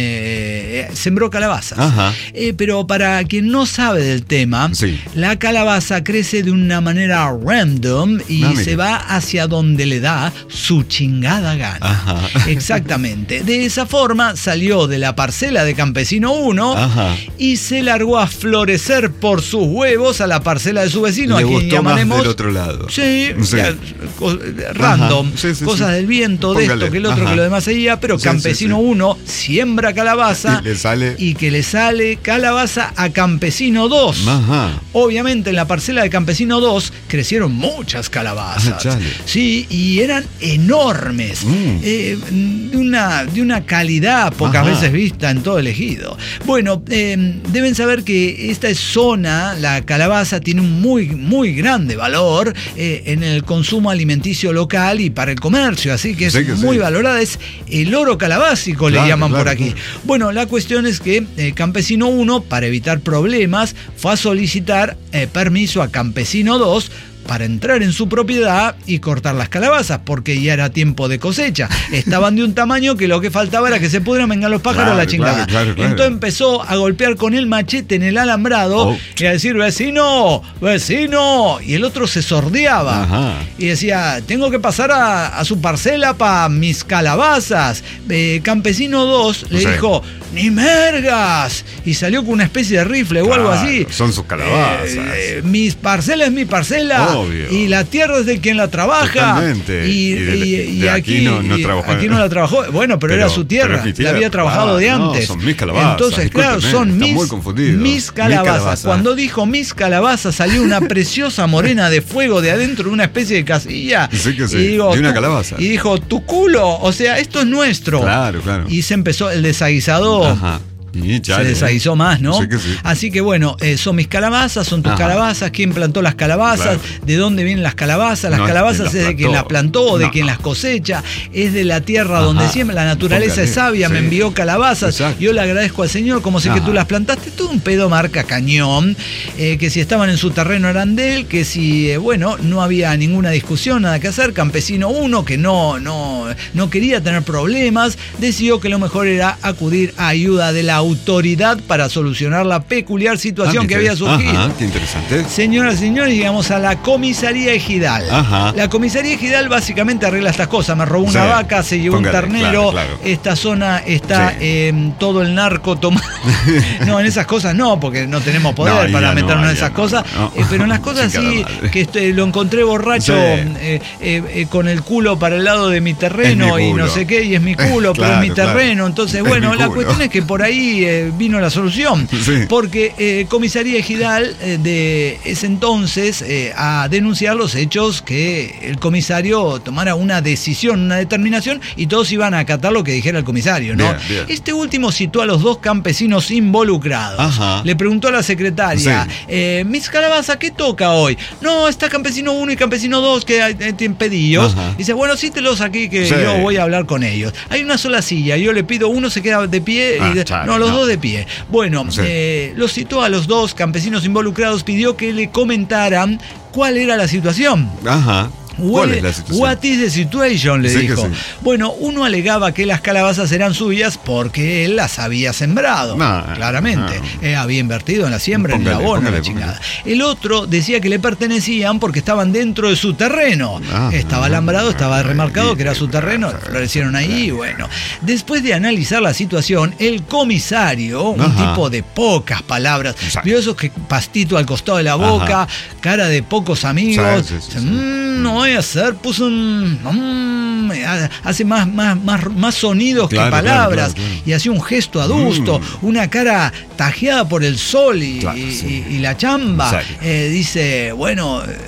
eh, sembró calabazas. Ajá. Eh, pero para quien no sabe del tema, Sí. la calabaza crece de una manera random y Ah, mire. se va hacia donde le da su chingada gana. Ajá. Exactamente. De esa forma salió de la parcela de Campesino uno Ajá. y se largó a florecer por sus huevos a la parcela de su vecino, Le a quien gustó más llamaremos del otro lado. Sí, Sí. ya, co- random, Ajá. Sí, sí, cosas sí. del viento, de Póngale. esto, que el otro, Ajá. que lo demás seguía, pero Sí, Campesino sí, sí. uno siembra calabaza Y le sale- y que le sale calabaza a Campesino dos. Ajá. Obviamente en la parcela de Campesino dos crecieron muchas calabazas. Ah, chale. Sí, y eran enormes, Mm. eh, de, una, de una calidad pocas Ajá. veces vista en todo el ejido. Bueno, eh, deben saber que esta zona, la calabaza, tiene un muy, muy grande valor eh, en el consumo alimenticio local y para el comercio, así que es Sí que muy sí. valorada. Es el oro calabácico, le Claro, llaman claro, por aquí. claro. Bueno, la cuestión es que eh, Campesino uno, para evitar problemas, fue a solicitar eh, permiso a Campesino dos para entrar en su propiedad y cortar las calabazas, porque ya era tiempo de cosecha. Estaban de un tamaño que lo que faltaba era que se pudieran vengar los pájaros Claro, a la chingada. claro, claro, claro. Entonces empezó a golpear con el machete en el alambrado Oh. y a decir, vecino, vecino. Y el otro se sordeaba. Ajá. Y decía, tengo que pasar a, a su parcela para mis calabazas. Eh, Campesino dos le Sí. dijo, ni mergas. Y salió con una especie de rifle o algo Claro, así. son sus calabazas. Eh, eh, mis parcela es mi parcela. Obvio. Y la tierra es de quien la trabaja. Totalmente. Y, Y de- y- y de aquí no- no y trabajó. aquí no la trabajó. Bueno, pero, Pero- era su tierra. pero es mi La tierra. había trabajado Ah, de no, antes. son mis calabazas. Entonces, claro, Discúlpeme, son está mis, muy confundido. mis calabazas. Mis calabazas. Cuando dijo mis calabazas, salió una preciosa morena de fuego de adentro de una especie de casilla. Sí que sí, Y digo, de una "Tu-". calabaza. Y dijo, tu culo, o sea, esto es nuestro. Claro, claro. Y se empezó el desaguisado. Ajá. Y Se chale. desaguisó más, ¿no? Sí que sí. Así que bueno, eh, son mis calabazas, son tus Ajá. calabazas, quién plantó las calabazas, Claro. de dónde vienen las calabazas, las No es calabazas quien es las de quien las plantó. plantó, de No. quien las cosecha, es de la tierra Ajá. donde siembra, la naturaleza Póngale, es sabia, me sí. envió calabazas, Exacto. yo le agradezco al Señor, como sé que Ajá. tú las plantaste, todo un pedo marca cañón, eh, que si estaban en su terreno eran de él, que si, eh, bueno, no había ninguna discusión, nada que hacer, Campesino uno, que no, no, no quería tener problemas, decidió que lo mejor era acudir a ayuda de la autoridad para solucionar la peculiar situación Ah, que mire. había surgido. Ajá, qué interesante. Señoras y señores, llegamos a la comisaría ejidal. Ajá. La comisaría ejidal básicamente arregla estas cosas. Me robó una Sí. vaca, se llevó Póngale, un ternero. claro, claro. Esta zona está Sí. eh, todo el narco tomado. No, en esas cosas no, porque no tenemos poder No, ahí para ya no, meternos en ahí ya esas no, cosas. no. Eh, pero en las cosas Chingada sí, madre. que este, lo encontré borracho Sí. eh, eh, eh, con el culo para el lado de mi terreno Es mi y no culo. sé qué, y es mi culo, pero es Claro, mi claro. terreno. Entonces, Es bueno, mi la culo. cuestión es que por ahí eh, vino la solución. Sí. Porque eh, Comisaría Ejidal eh, de ese entonces eh, a denunciar los hechos, que el comisario tomara una decisión, una determinación, y todos iban a acatar lo que dijera el comisario, ¿no? Bien, bien. Este último citó a los dos campesinos involucrados. Ajá. Le preguntó a la secretaria, Sí. eh, Miss Calabaza, ¿qué toca hoy? No, está Campesino uno y Campesino dos que eh, tienen pedidos. Ajá. Dice, bueno, cítelos aquí que Sí. yo voy a hablar con ellos. Hay una sola silla, yo le pido, uno se queda de pie, Ah, y de- chale, no, los no. dos de pie. Bueno, Sí. eh, los citó a los dos campesinos involucrados, pidió que le comentaran cuál era la situación. Ajá. ¿Cuál What- es la situación? What is the situation? Le Sí que dijo. sí. Bueno, uno alegaba que las calabazas eran suyas porque él las había sembrado. No, claramente. no. Eh, había invertido en la siembra, en el Póngale, abono, en la póngale, chingada. El otro decía que le pertenecían porque estaban dentro de su terreno. Ah, estaba alambrado, estaba remarcado que era su terreno, ah, florecieron ahí y bueno. Después de analizar la situación, el comisario, un Ajá. tipo de pocas palabras, Exacto. vio esos que pastito al costado de la boca, Ajá. cara de pocos amigos. Sí, sí, sí, dice, sí. "Mm, no voy a hacer, puso un... mm", hace más, más, más, más sonidos Claro, que claro, palabras, claro, claro. y hacía un gesto adusto, Mm. una cara tajeada por el sol y, Claro, y- sí. y- y la chamba. Exacto. Eh, dice, bueno, eh,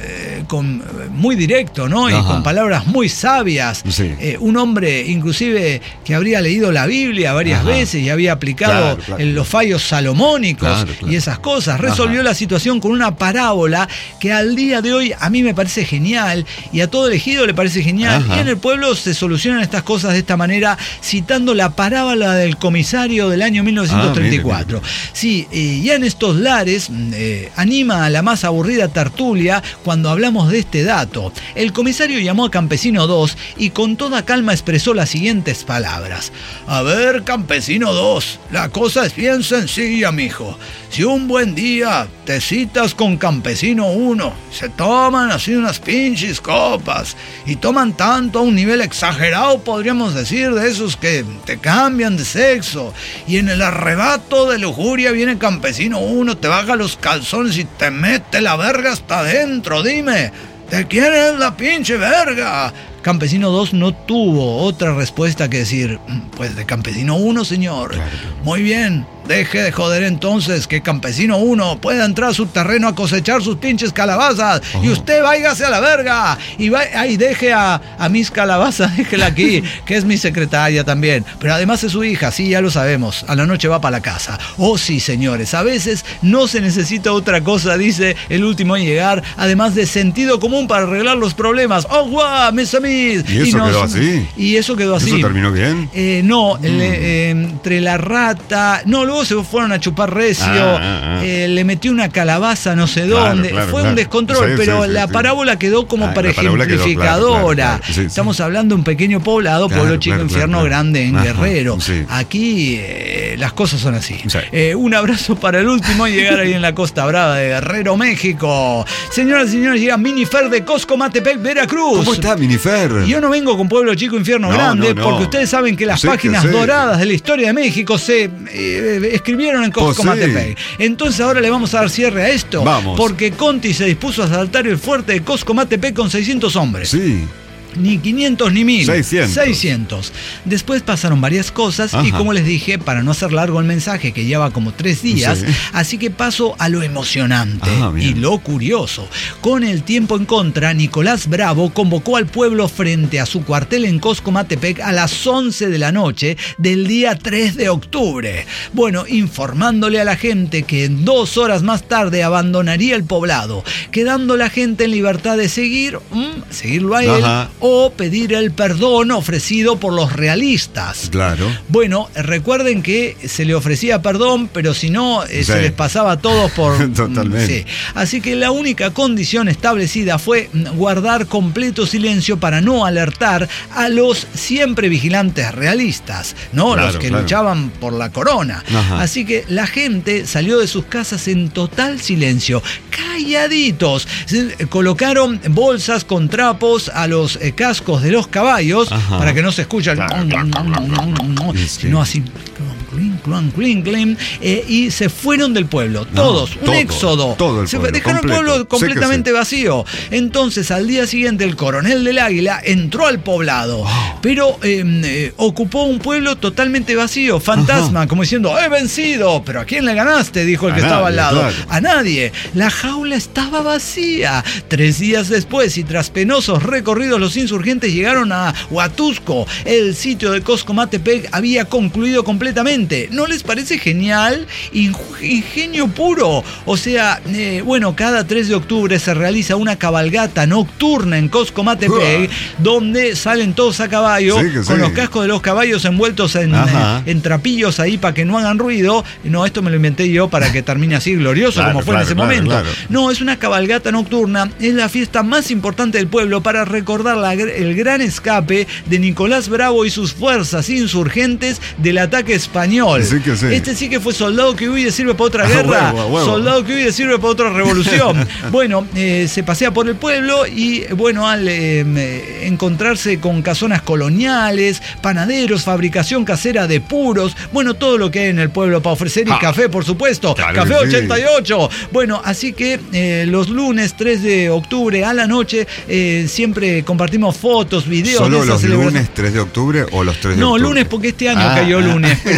con, muy directo, ¿no? Ajá. Y con palabras muy sabias. Sí. Eh, un hombre, inclusive, que habría leído la Biblia varias Ajá. veces y había aplicado Claro, claro. en los fallos salomónicos Claro, claro. y esas cosas. Resolvió Ajá. la situación con una parábola que al día de hoy a mí me parece genial y a todo elegido le parece genial. Ajá. Y en el pueblo se solucionan estas cosas de esta manera, citando la parábola del comisario del año mil novecientos treinta y cuatro. Ah, mire, Sí, eh, ya en estos lares eh, anima a la más aburrida tertulia cuando hablamos de este dato. El comisario llamó a Campesino dos y con toda calma expresó las siguientes palabras. A ver, Campesino dos, la cosa es bien sencilla, mijo. Si un buen día te citas con Campesino uno, se toman así unas pinches copas y toman tanto a un nivel exagerado, podríamos decir, de esos que te cambian de sexo, y en el arrebato de lujuria viene Campesino uno, te baja los calzones y te mete la verga hasta adentro. Dime, ¿de quién es la pinche verga? Campesino dos no tuvo otra respuesta que decir, pues de Campesino uno, señor. Claro. Muy bien, deje de joder entonces, que Campesino uno pueda entrar a su terreno a cosechar sus pinches calabazas. Oh. Y usted váyase a la verga. Y va, ahí deje a, a mis calabazas, déjela aquí, que es mi secretaria también. Pero además es su hija, sí, ya lo sabemos. A la noche va para la casa. Oh, sí, señores, a veces no se necesita otra cosa, dice el último en llegar, además de sentido común para arreglar los problemas. ¡Oh, guau, mis amigos! ¿Y eso quedó así? Y eso quedó así. ¿Eso terminó bien? Eh, no, Mm. le, eh, entre la rata... No, luego se fueron a chupar recio, Ah, ah, ah. eh, le metió una calabaza no sé Claro, dónde. claro, Fue claro. un descontrol, Sí, pero sí, sí, la sí. parábola quedó como Ah, para la parábola quedó, claro, ejemplificadora. claro, claro. Sí, sí. Estamos hablando de un pequeño poblado, Claro, pueblo chico, claro, infierno claro, claro. grande en Ajá, Guerrero. sí. Aquí eh, las cosas son así. Sí. Eh, un abrazo para el último en llegar ahí en la Costa Brava de Guerrero, México. Señoras y señores, llega Minifer de Cosco Matepec, Veracruz. ¿Cómo está, Minifer? Yo no vengo con Pueblo Chico, Infierno No, Grande, no, no. porque ustedes saben que las Sí, páginas que sí. doradas de la historia de México se eh, escribieron en Cosco Oh, sí. Matepec. Entonces ahora le vamos a dar cierre a esto. Vamos. Porque Conti se dispuso a asaltar el fuerte de Cosco Matepec con seiscientos hombres. Sí. Ni quinientos ni mil. seiscientos. seiscientos. Después pasaron varias cosas y Ajá. como les dije, para no hacer largo el mensaje que lleva como tres días, Sí. así que paso a lo emocionante Ah, bien. y lo curioso. Con el tiempo en contra, Nicolás Bravo convocó al pueblo frente a su cuartel en Cosco Matepec a las once de la noche del día tres de octubre. Bueno, informándole a la gente que en dos horas más tarde abandonaría el poblado, quedando la gente en libertad de seguir, mm, seguirlo a él, Ajá. o pedir el perdón ofrecido por los realistas. Claro. Bueno, recuerden que se le ofrecía perdón, pero si no, eh, Sí. se les pasaba a todos por... Totalmente. Sí. Así que la única condición establecida fue guardar completo silencio para no alertar a los siempre vigilantes realistas, ¿no? Claro, los que claro. luchaban por la corona. Ajá. Así que la gente salió de sus casas en total silencio, calladitos. Se- eh, Colocaron bolsas con trapos a los eh, cascos de los caballos, Ajá. para que no se escuche el... Claro, claro, claro, claro. Sí, sí. sino así... Clink, clink, clink, clink, eh, y se fueron del pueblo, todos, un todo, éxodo. todo el se pueblo, dejaron completo. el pueblo Sí que completamente sí. vacío. Entonces, al día siguiente, el coronel del Águila entró al poblado, pero eh, eh, ocupó un pueblo totalmente vacío, fantasma, Ajá. como diciendo, he vencido, pero ¿a quién le ganaste? Dijo el A que estaba al nadie, lado. claro. A nadie. La jaula estaba vacía. Tres días después, y tras penosos recorridos, los insurgentes llegaron a Huatusco. El sitio de Cosco Matepec había concluido completamente. ¿No les parece genial? Inju- Ingenio puro. O sea, eh, bueno, cada tres de octubre se realiza una cabalgata nocturna en Cosco Matepec, donde salen todos a caballo, Sí, que con sí. los cascos de los caballos envueltos en, Ajá. eh, en trapillos ahí para que no hagan ruido. No, esto me lo inventé yo para que termine así glorioso, Claro, como fue en claro, ese claro, momento. claro. No, es una cabalgata nocturna, es la fiesta más importante del pueblo para recordar la gr- el gran escape de Nicolás Bravo y sus fuerzas insurgentes del ataque español. Sí que sí. Este sí que fue soldado que huye sirve para otra A guerra, huevo, a huevo. soldado que huye sirve para otra revolución. Bueno, eh, se pasea por el pueblo y bueno, al eh, eh, encontrarse con casonas coloniales, panaderos, fabricación casera de puros, bueno, todo lo que hay en el pueblo para ofrecer y Ah, café, por supuesto, claro café que sí. ochenta y ocho. Bueno, así que eh, los lunes tres de octubre a la noche eh, siempre compartimos fotos, videos de ¿Solo esa los celebración. lunes tres de octubre o los tres de No, octubre? lunes porque este año Ah, cayó ah. lunes, pero en realidad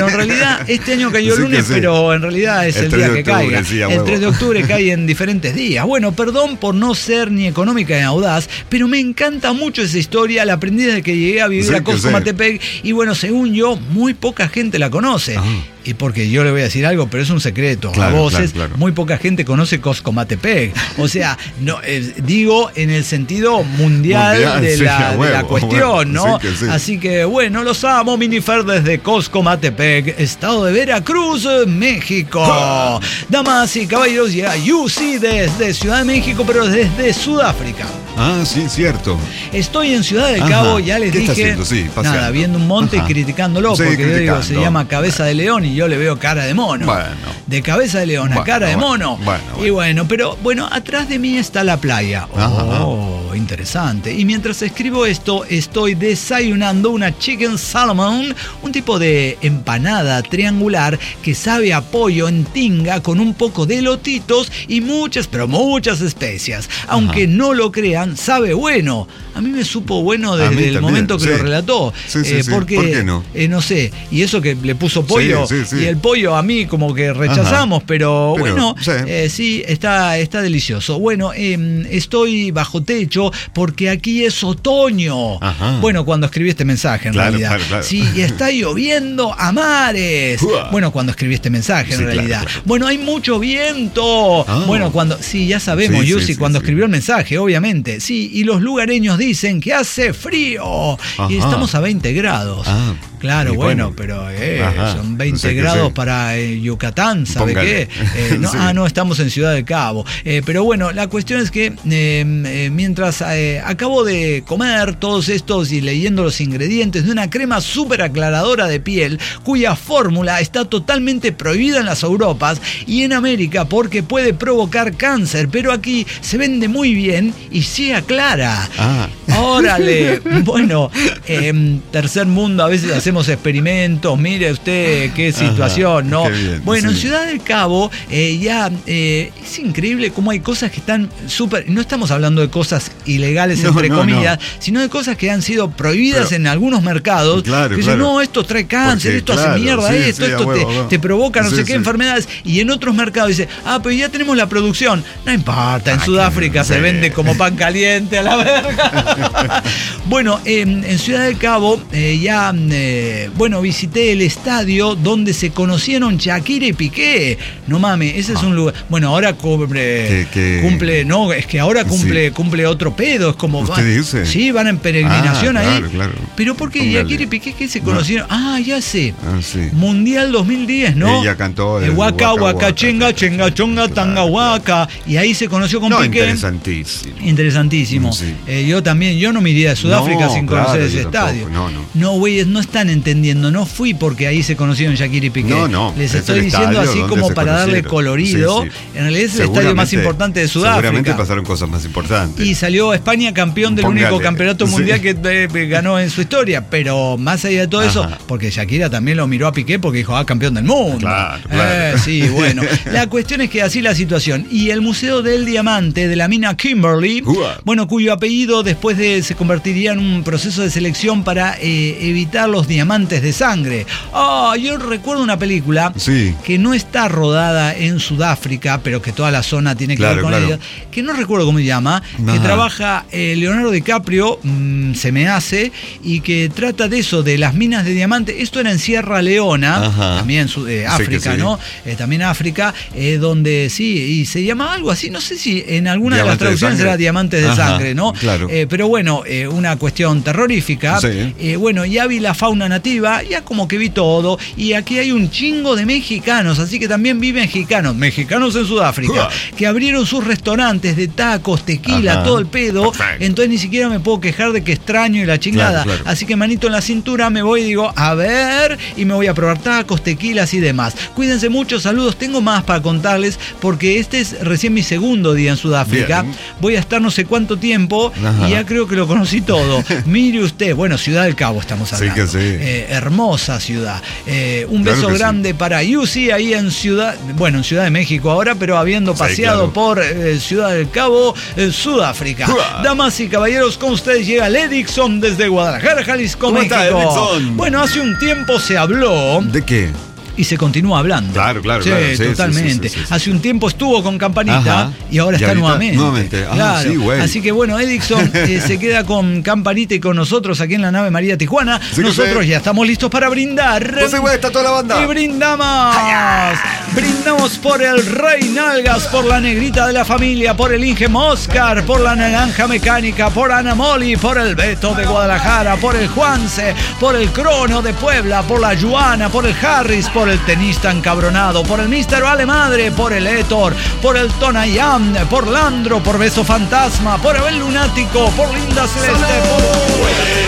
realidad este año cayó Sí, lunes, sí. pero en realidad es El el, tres día de que octubre, caiga. sí, a el huevo. tres de octubre cae en diferentes días. Bueno, perdón por no ser ni económica ni audaz, pero me encanta mucho esa historia. La aprendí desde que llegué a vivir Sí, a que Coscomatepec y bueno, según yo, muy poca gente la conoce. Ajá. Y porque yo le voy a decir algo, pero es un secreto Claro, a voces, claro, claro. muy poca gente conoce Coscomatepec. O sea, no eh, digo en el sentido mundial, Mundial, de, sí, la, a de huevo, la cuestión, huevo, ¿no? sí que sí. Así que bueno, los amo, Minifer desde Coscomatepec, estado de Veracruz, México. Damas y caballeros, llega Yusi desde Ciudad de México, pero desde Sudáfrica. Ah, sí, cierto. Estoy en Ciudad del Ajá. Cabo, ya les ¿Qué está dije. haciendo? Sí, paseando. nada, viendo un monte Ajá. y criticándolo, Sí, porque yo digo, criticando. se llama cabeza de león y yo le veo cara de mono. Bueno. De cabeza de león a Bueno, cara de bueno, mono. bueno, Y bueno. bueno, pero bueno, atrás de mí está la playa. Ajá. Oh, interesante. Y mientras escribo esto, estoy desayunando una chicken salmon, un tipo de empanada triangular que sabe a pollo en tinga con un poco de lotitos y muchas, pero muchas especias. Aunque Ajá. no lo crean, sabe bueno. A mí me supo bueno A desde mí el también, momento que sí. lo relató. Sí, sí, Eh, sí. Porque, ¿Por qué no? eh, no sé, y eso que le puso pollo, Sí, sí, sí. y el pollo a mí como que rechazamos, pero, Pero, bueno, sí. eh, sí, está, está delicioso. Bueno, eh, estoy bajo techo porque aquí es otoño. Ajá. Bueno, cuando escribí este mensaje, en Claro, realidad. claro, claro. Sí, y está lloviendo a mares. Uah. Bueno, cuando escribí este mensaje, en Sí, claro, realidad. claro. Bueno, hay mucho viento. Ah. Bueno, cuando, sí, ya sabemos, Sí, sí, Yusi, sí, cuando sí. escribió el mensaje, obviamente. Sí, y los lugareños dicen que hace frío. Y Ajá. estamos a veinte grados. Ah, Claro, y bueno, bueno. pero eh, Ajá. son O veinte sea que grados sí. para eh, Yucatán, ¿sabe Póngale. qué? Eh, no, Sí. Ah, no, estamos en Ciudad del Cabo. Eh, pero bueno, la cuestión es que eh, eh, mientras eh, acabo de comer todos estos y leyendo los ingredientes de una crema súper aclaradora de piel, cuya fórmula está totalmente prohibida en las Europas y en América porque puede provocar cáncer, pero aquí se vende muy bien y sí aclara. Ah. Órale, bueno, en tercer mundo a veces hacemos experimentos, mire usted qué situación, Ajá, ¿no? qué bien, Bueno, sí. en Ciudad del Cabo eh, ya eh, es increíble cómo hay cosas que están súper, no estamos hablando de cosas ilegales No, entre no, comillas, no. sino de cosas que han sido prohibidas Pero- en algunos mercados. Claro, que dicen, claro. no, esto trae cáncer, Porque, esto claro, hace mierda sí, esto, sí, a esto huevo, te, a huevo. te provoca no Sí, sé qué sí. enfermedades. Y en otros mercados dice, ah, pero ya tenemos la producción. No importa, en Ah, Sudáfrica que- se sí. vende como pan caliente a la verga. Bueno, eh, en Ciudad del Cabo eh, ya, eh, bueno, visité el estadio donde se conocieron Shakira y Piqué. No mames, ese es un lugar. Bueno, ahora cumple, Que- que- cumple, no, es que ahora cumple, Sí. cumple otro pedo. Es como. ¿Usted van- dice? Sí, van en peregrinación Ah, ahí. claro, claro. Pero ¿por qué Póngale. Shakira y Piqué que se No. conocieron? Ah, ya sé. Ah, sí. Mundial dos mil diez, ¿no? Ella cantó el el Waka Waka Waka Waka, Chenga sí, Chenga sí, Chonga claro, Tanga claro. Waka. Y ahí se conoció con No, Piqué. interesantísimo. Interesantísimo. Sí. Eh, yo también, yo no me iría de Sudáfrica No, sin claro, conocer ese yo tampoco, estadio. no, no. No, güeyes, no están entendiendo. No fui porque ahí se conocieron Shakira y Piqué. No, no, Les es estoy el diciendo estadio así donde como se para darle conocieron. colorido. Sí, sí. En realidad es el estadio más Seguramente- importante de Seguramente Sudáfrica. pasaron cosas más importantes. Y salió España campeón del Póngale. único campeonato Sí. mundial que eh, ganó en su historia. Pero más allá de todo eso, Ajá. porque Shakira también lo miró a Piqué porque dijo, ah, campeón del mundo. Claro, claro. Eh, sí, bueno. La cuestión es que así la situación. Y el Museo del Diamante de la mina Kimberly, Uah. bueno, cuyo apellido después de se convertiría en un proceso de selección para eh, evitar los diamantes de sangre. Ah, yo recuerdo una película Sí. que no está rodada en Sudáfrica, pero que toda la zona tiene que Claro, ver con claro. ella, que no recuerdo cómo se llama, que Ajá. trabaja eh, Leonardo DiCaprio, mm, se me hace, y que trata de eso, de las minas de diamante. Esto era en Sierra Leona, Ajá. también su- eh, Sí que África, sí. ¿no? Eh, también África, eh, donde sí, y se llama algo así, no sé si en alguna de las Diamante de traducciones sangre. era diamantes de Ajá, sangre, ¿no? claro. Eh, pero bueno, eh, una cuestión terrorífica. Sí. Eh, bueno, ya vi la fauna nativa, ya como que vi todo, y aquí hay un chingo de mexicanos, así que también viven mexicanos, mexicanos en Sudáfrica, Uah. que abrieron sus restaurantes de tacos, tequila, Ajá. todo el pedo. Perfecto. Entonces ni siquiera me puedo quejar de que extraño y la chingada. Claro, claro. Así que manito en la cintura me voy y digo, a ver, y me voy a probar tacos, tequilas y demás. Cuídense mucho, saludos, tengo más para contarles, porque este es recién mi segundo día en Sudáfrica. Bien. Voy a estar no sé cuánto tiempo Ajá. y ya creo que lo conocí todo. Mire usted, bueno, Ciudad del Cabo estamos Sí hablando. que sí. Eh, hermosa ciudad. Eh, un Claro beso que sí. grande para Yusi ahí en Ciudad, bueno, en Ciudad de México ahora, pero habiendo Sí, paseado claro. por eh, Ciudad del Cabo, eh, Sudáfrica. Uah. Damas y caballeros, con ustedes llega Ledixon desde Guadalajara, Jalisco, ¿Cómo México. está, Edixon? Bueno, hace un tiempo se habló ¿De qué? y se continúa hablando. Claro, claro, sí, claro. Sí, totalmente. sí, sí, sí, sí. Hace un tiempo estuvo con Campanita. Ajá. Y ahora y está nuevamente. nuevamente. Ah, claro. sí, güey. Así que bueno, Edison eh, se queda con Campanita y con nosotros aquí en la nave María Tijuana. Sí, nosotros ya estamos listos para brindar. Pues güey, está toda la banda. Y brindamos. Brindamos por el Rey Nalgas, por la negrita de la familia, por el Inge Moscar, por la naranja mecánica, por Ana Moli, por el Beto de Guadalajara, por el Juanse, por el Crono de Puebla, por la Yuana, por el Harris, por el tenista encabronado, por el mister Vale Madre, por el Héctor, por el Tonayán, por Landro, por Beso Fantasma, por el Lunático, por Linda Celeste, por...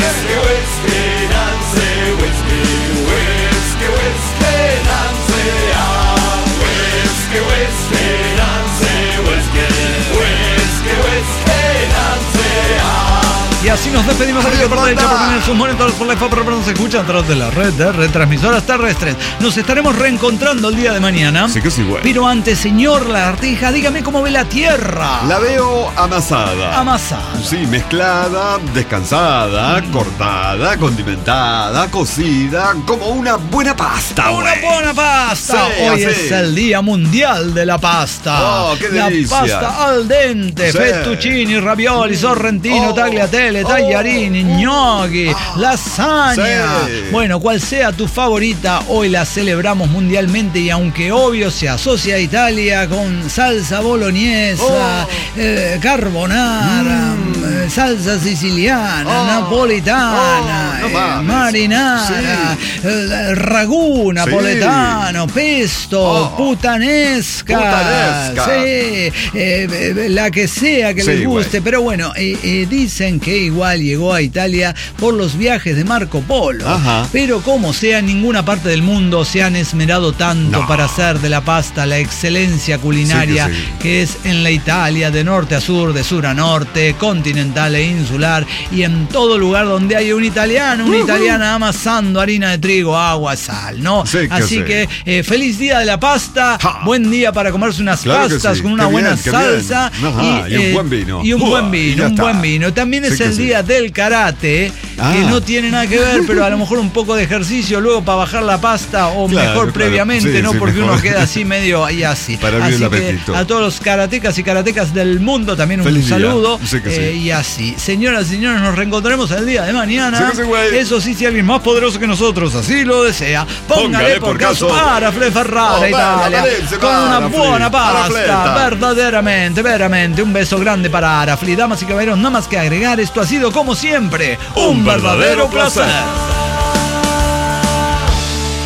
Y así nos despedimos de la parte derecha por tener sus monitores por la F A, pero nos escuchan a través de la red de retransmisoras terrestres. Nos estaremos reencontrando el día de mañana. Sí que sí, güey. Pero antes, señor Lagartija, dígame cómo ve la tierra. La veo amasada. Amasada. Sí, mezclada, descansada, mm. cortada, condimentada, cocida, como una buena pasta, Una güey. buena pasta. Sí, Hoy así. es el Día Mundial de la Pasta. Oh, qué delicia. La pasta al dente, Sí. fettuccini, ravioli, sorrentino, Oh. tagliatelle, tallarini, oh. gnocchi, oh. lasaña. Sí. Bueno, cual sea tu favorita, hoy la celebramos mundialmente y aunque obvio se asocia a Italia con salsa boloñesa, Oh. eh, carbonara, Mm. eh, salsa siciliana, Oh. napolitana, Oh, no eh, mames. marinara, Sí. eh, ragù napoletano, pesto, Oh. putanesca, Putanesca. sí, eh, eh, la que sea que Sí, les guste, güey. pero bueno, eh, eh, dicen que igual llegó a Italia por los viajes de Marco Polo, Ajá. pero como sea, en ninguna parte del mundo se han esmerado tanto No. para hacer de la pasta la excelencia culinaria Sí que sí. que es en la Italia de norte a sur, de sur a norte, continental e insular, y en todo lugar donde hay un italiano, una Uh-huh. italiana amasando harina de trigo, agua, sal, ¿no? Sí que Así sí. que eh, feliz día de la pasta, Ja. buen día para comerse unas Claro que pastas sí. con una Qué buena bien, qué salsa bien. Ajá, y un buen vino. y un Uah, buen y vino, ya un está. buen vino. También Sí es que el sí. día del karate, Ah. que no tiene nada que ver, pero a lo mejor un poco de ejercicio luego para bajar la pasta o Claro, mejor claro. previamente, Sí, ¿no? sí, Porque mejor. uno queda así medio ahí así. Para abrir así el que apetito. a todos los karatecas y karatecas del mundo también un Feliz día. saludo. Sí que sí. eh, y así. Señoras y señores, nos reencontraremos el día de mañana. Sí que sí, güey. Eso sí, si alguien más poderoso que nosotros así lo desea, póngale, Póngale por por caso caso. Arafle Ferrara Oh, Italia, bella, Valencia, con una Arafli, buena pasta, Arafleta. verdaderamente, veramente, un beso grande para Arafli. Damas y caballeros, nada más que agregar, esto ha sido como siempre un, Un verdadero verdadero placer. placer.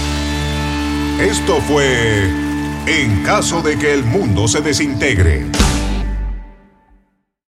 Esto fue En caso de que el mundo se desintegre.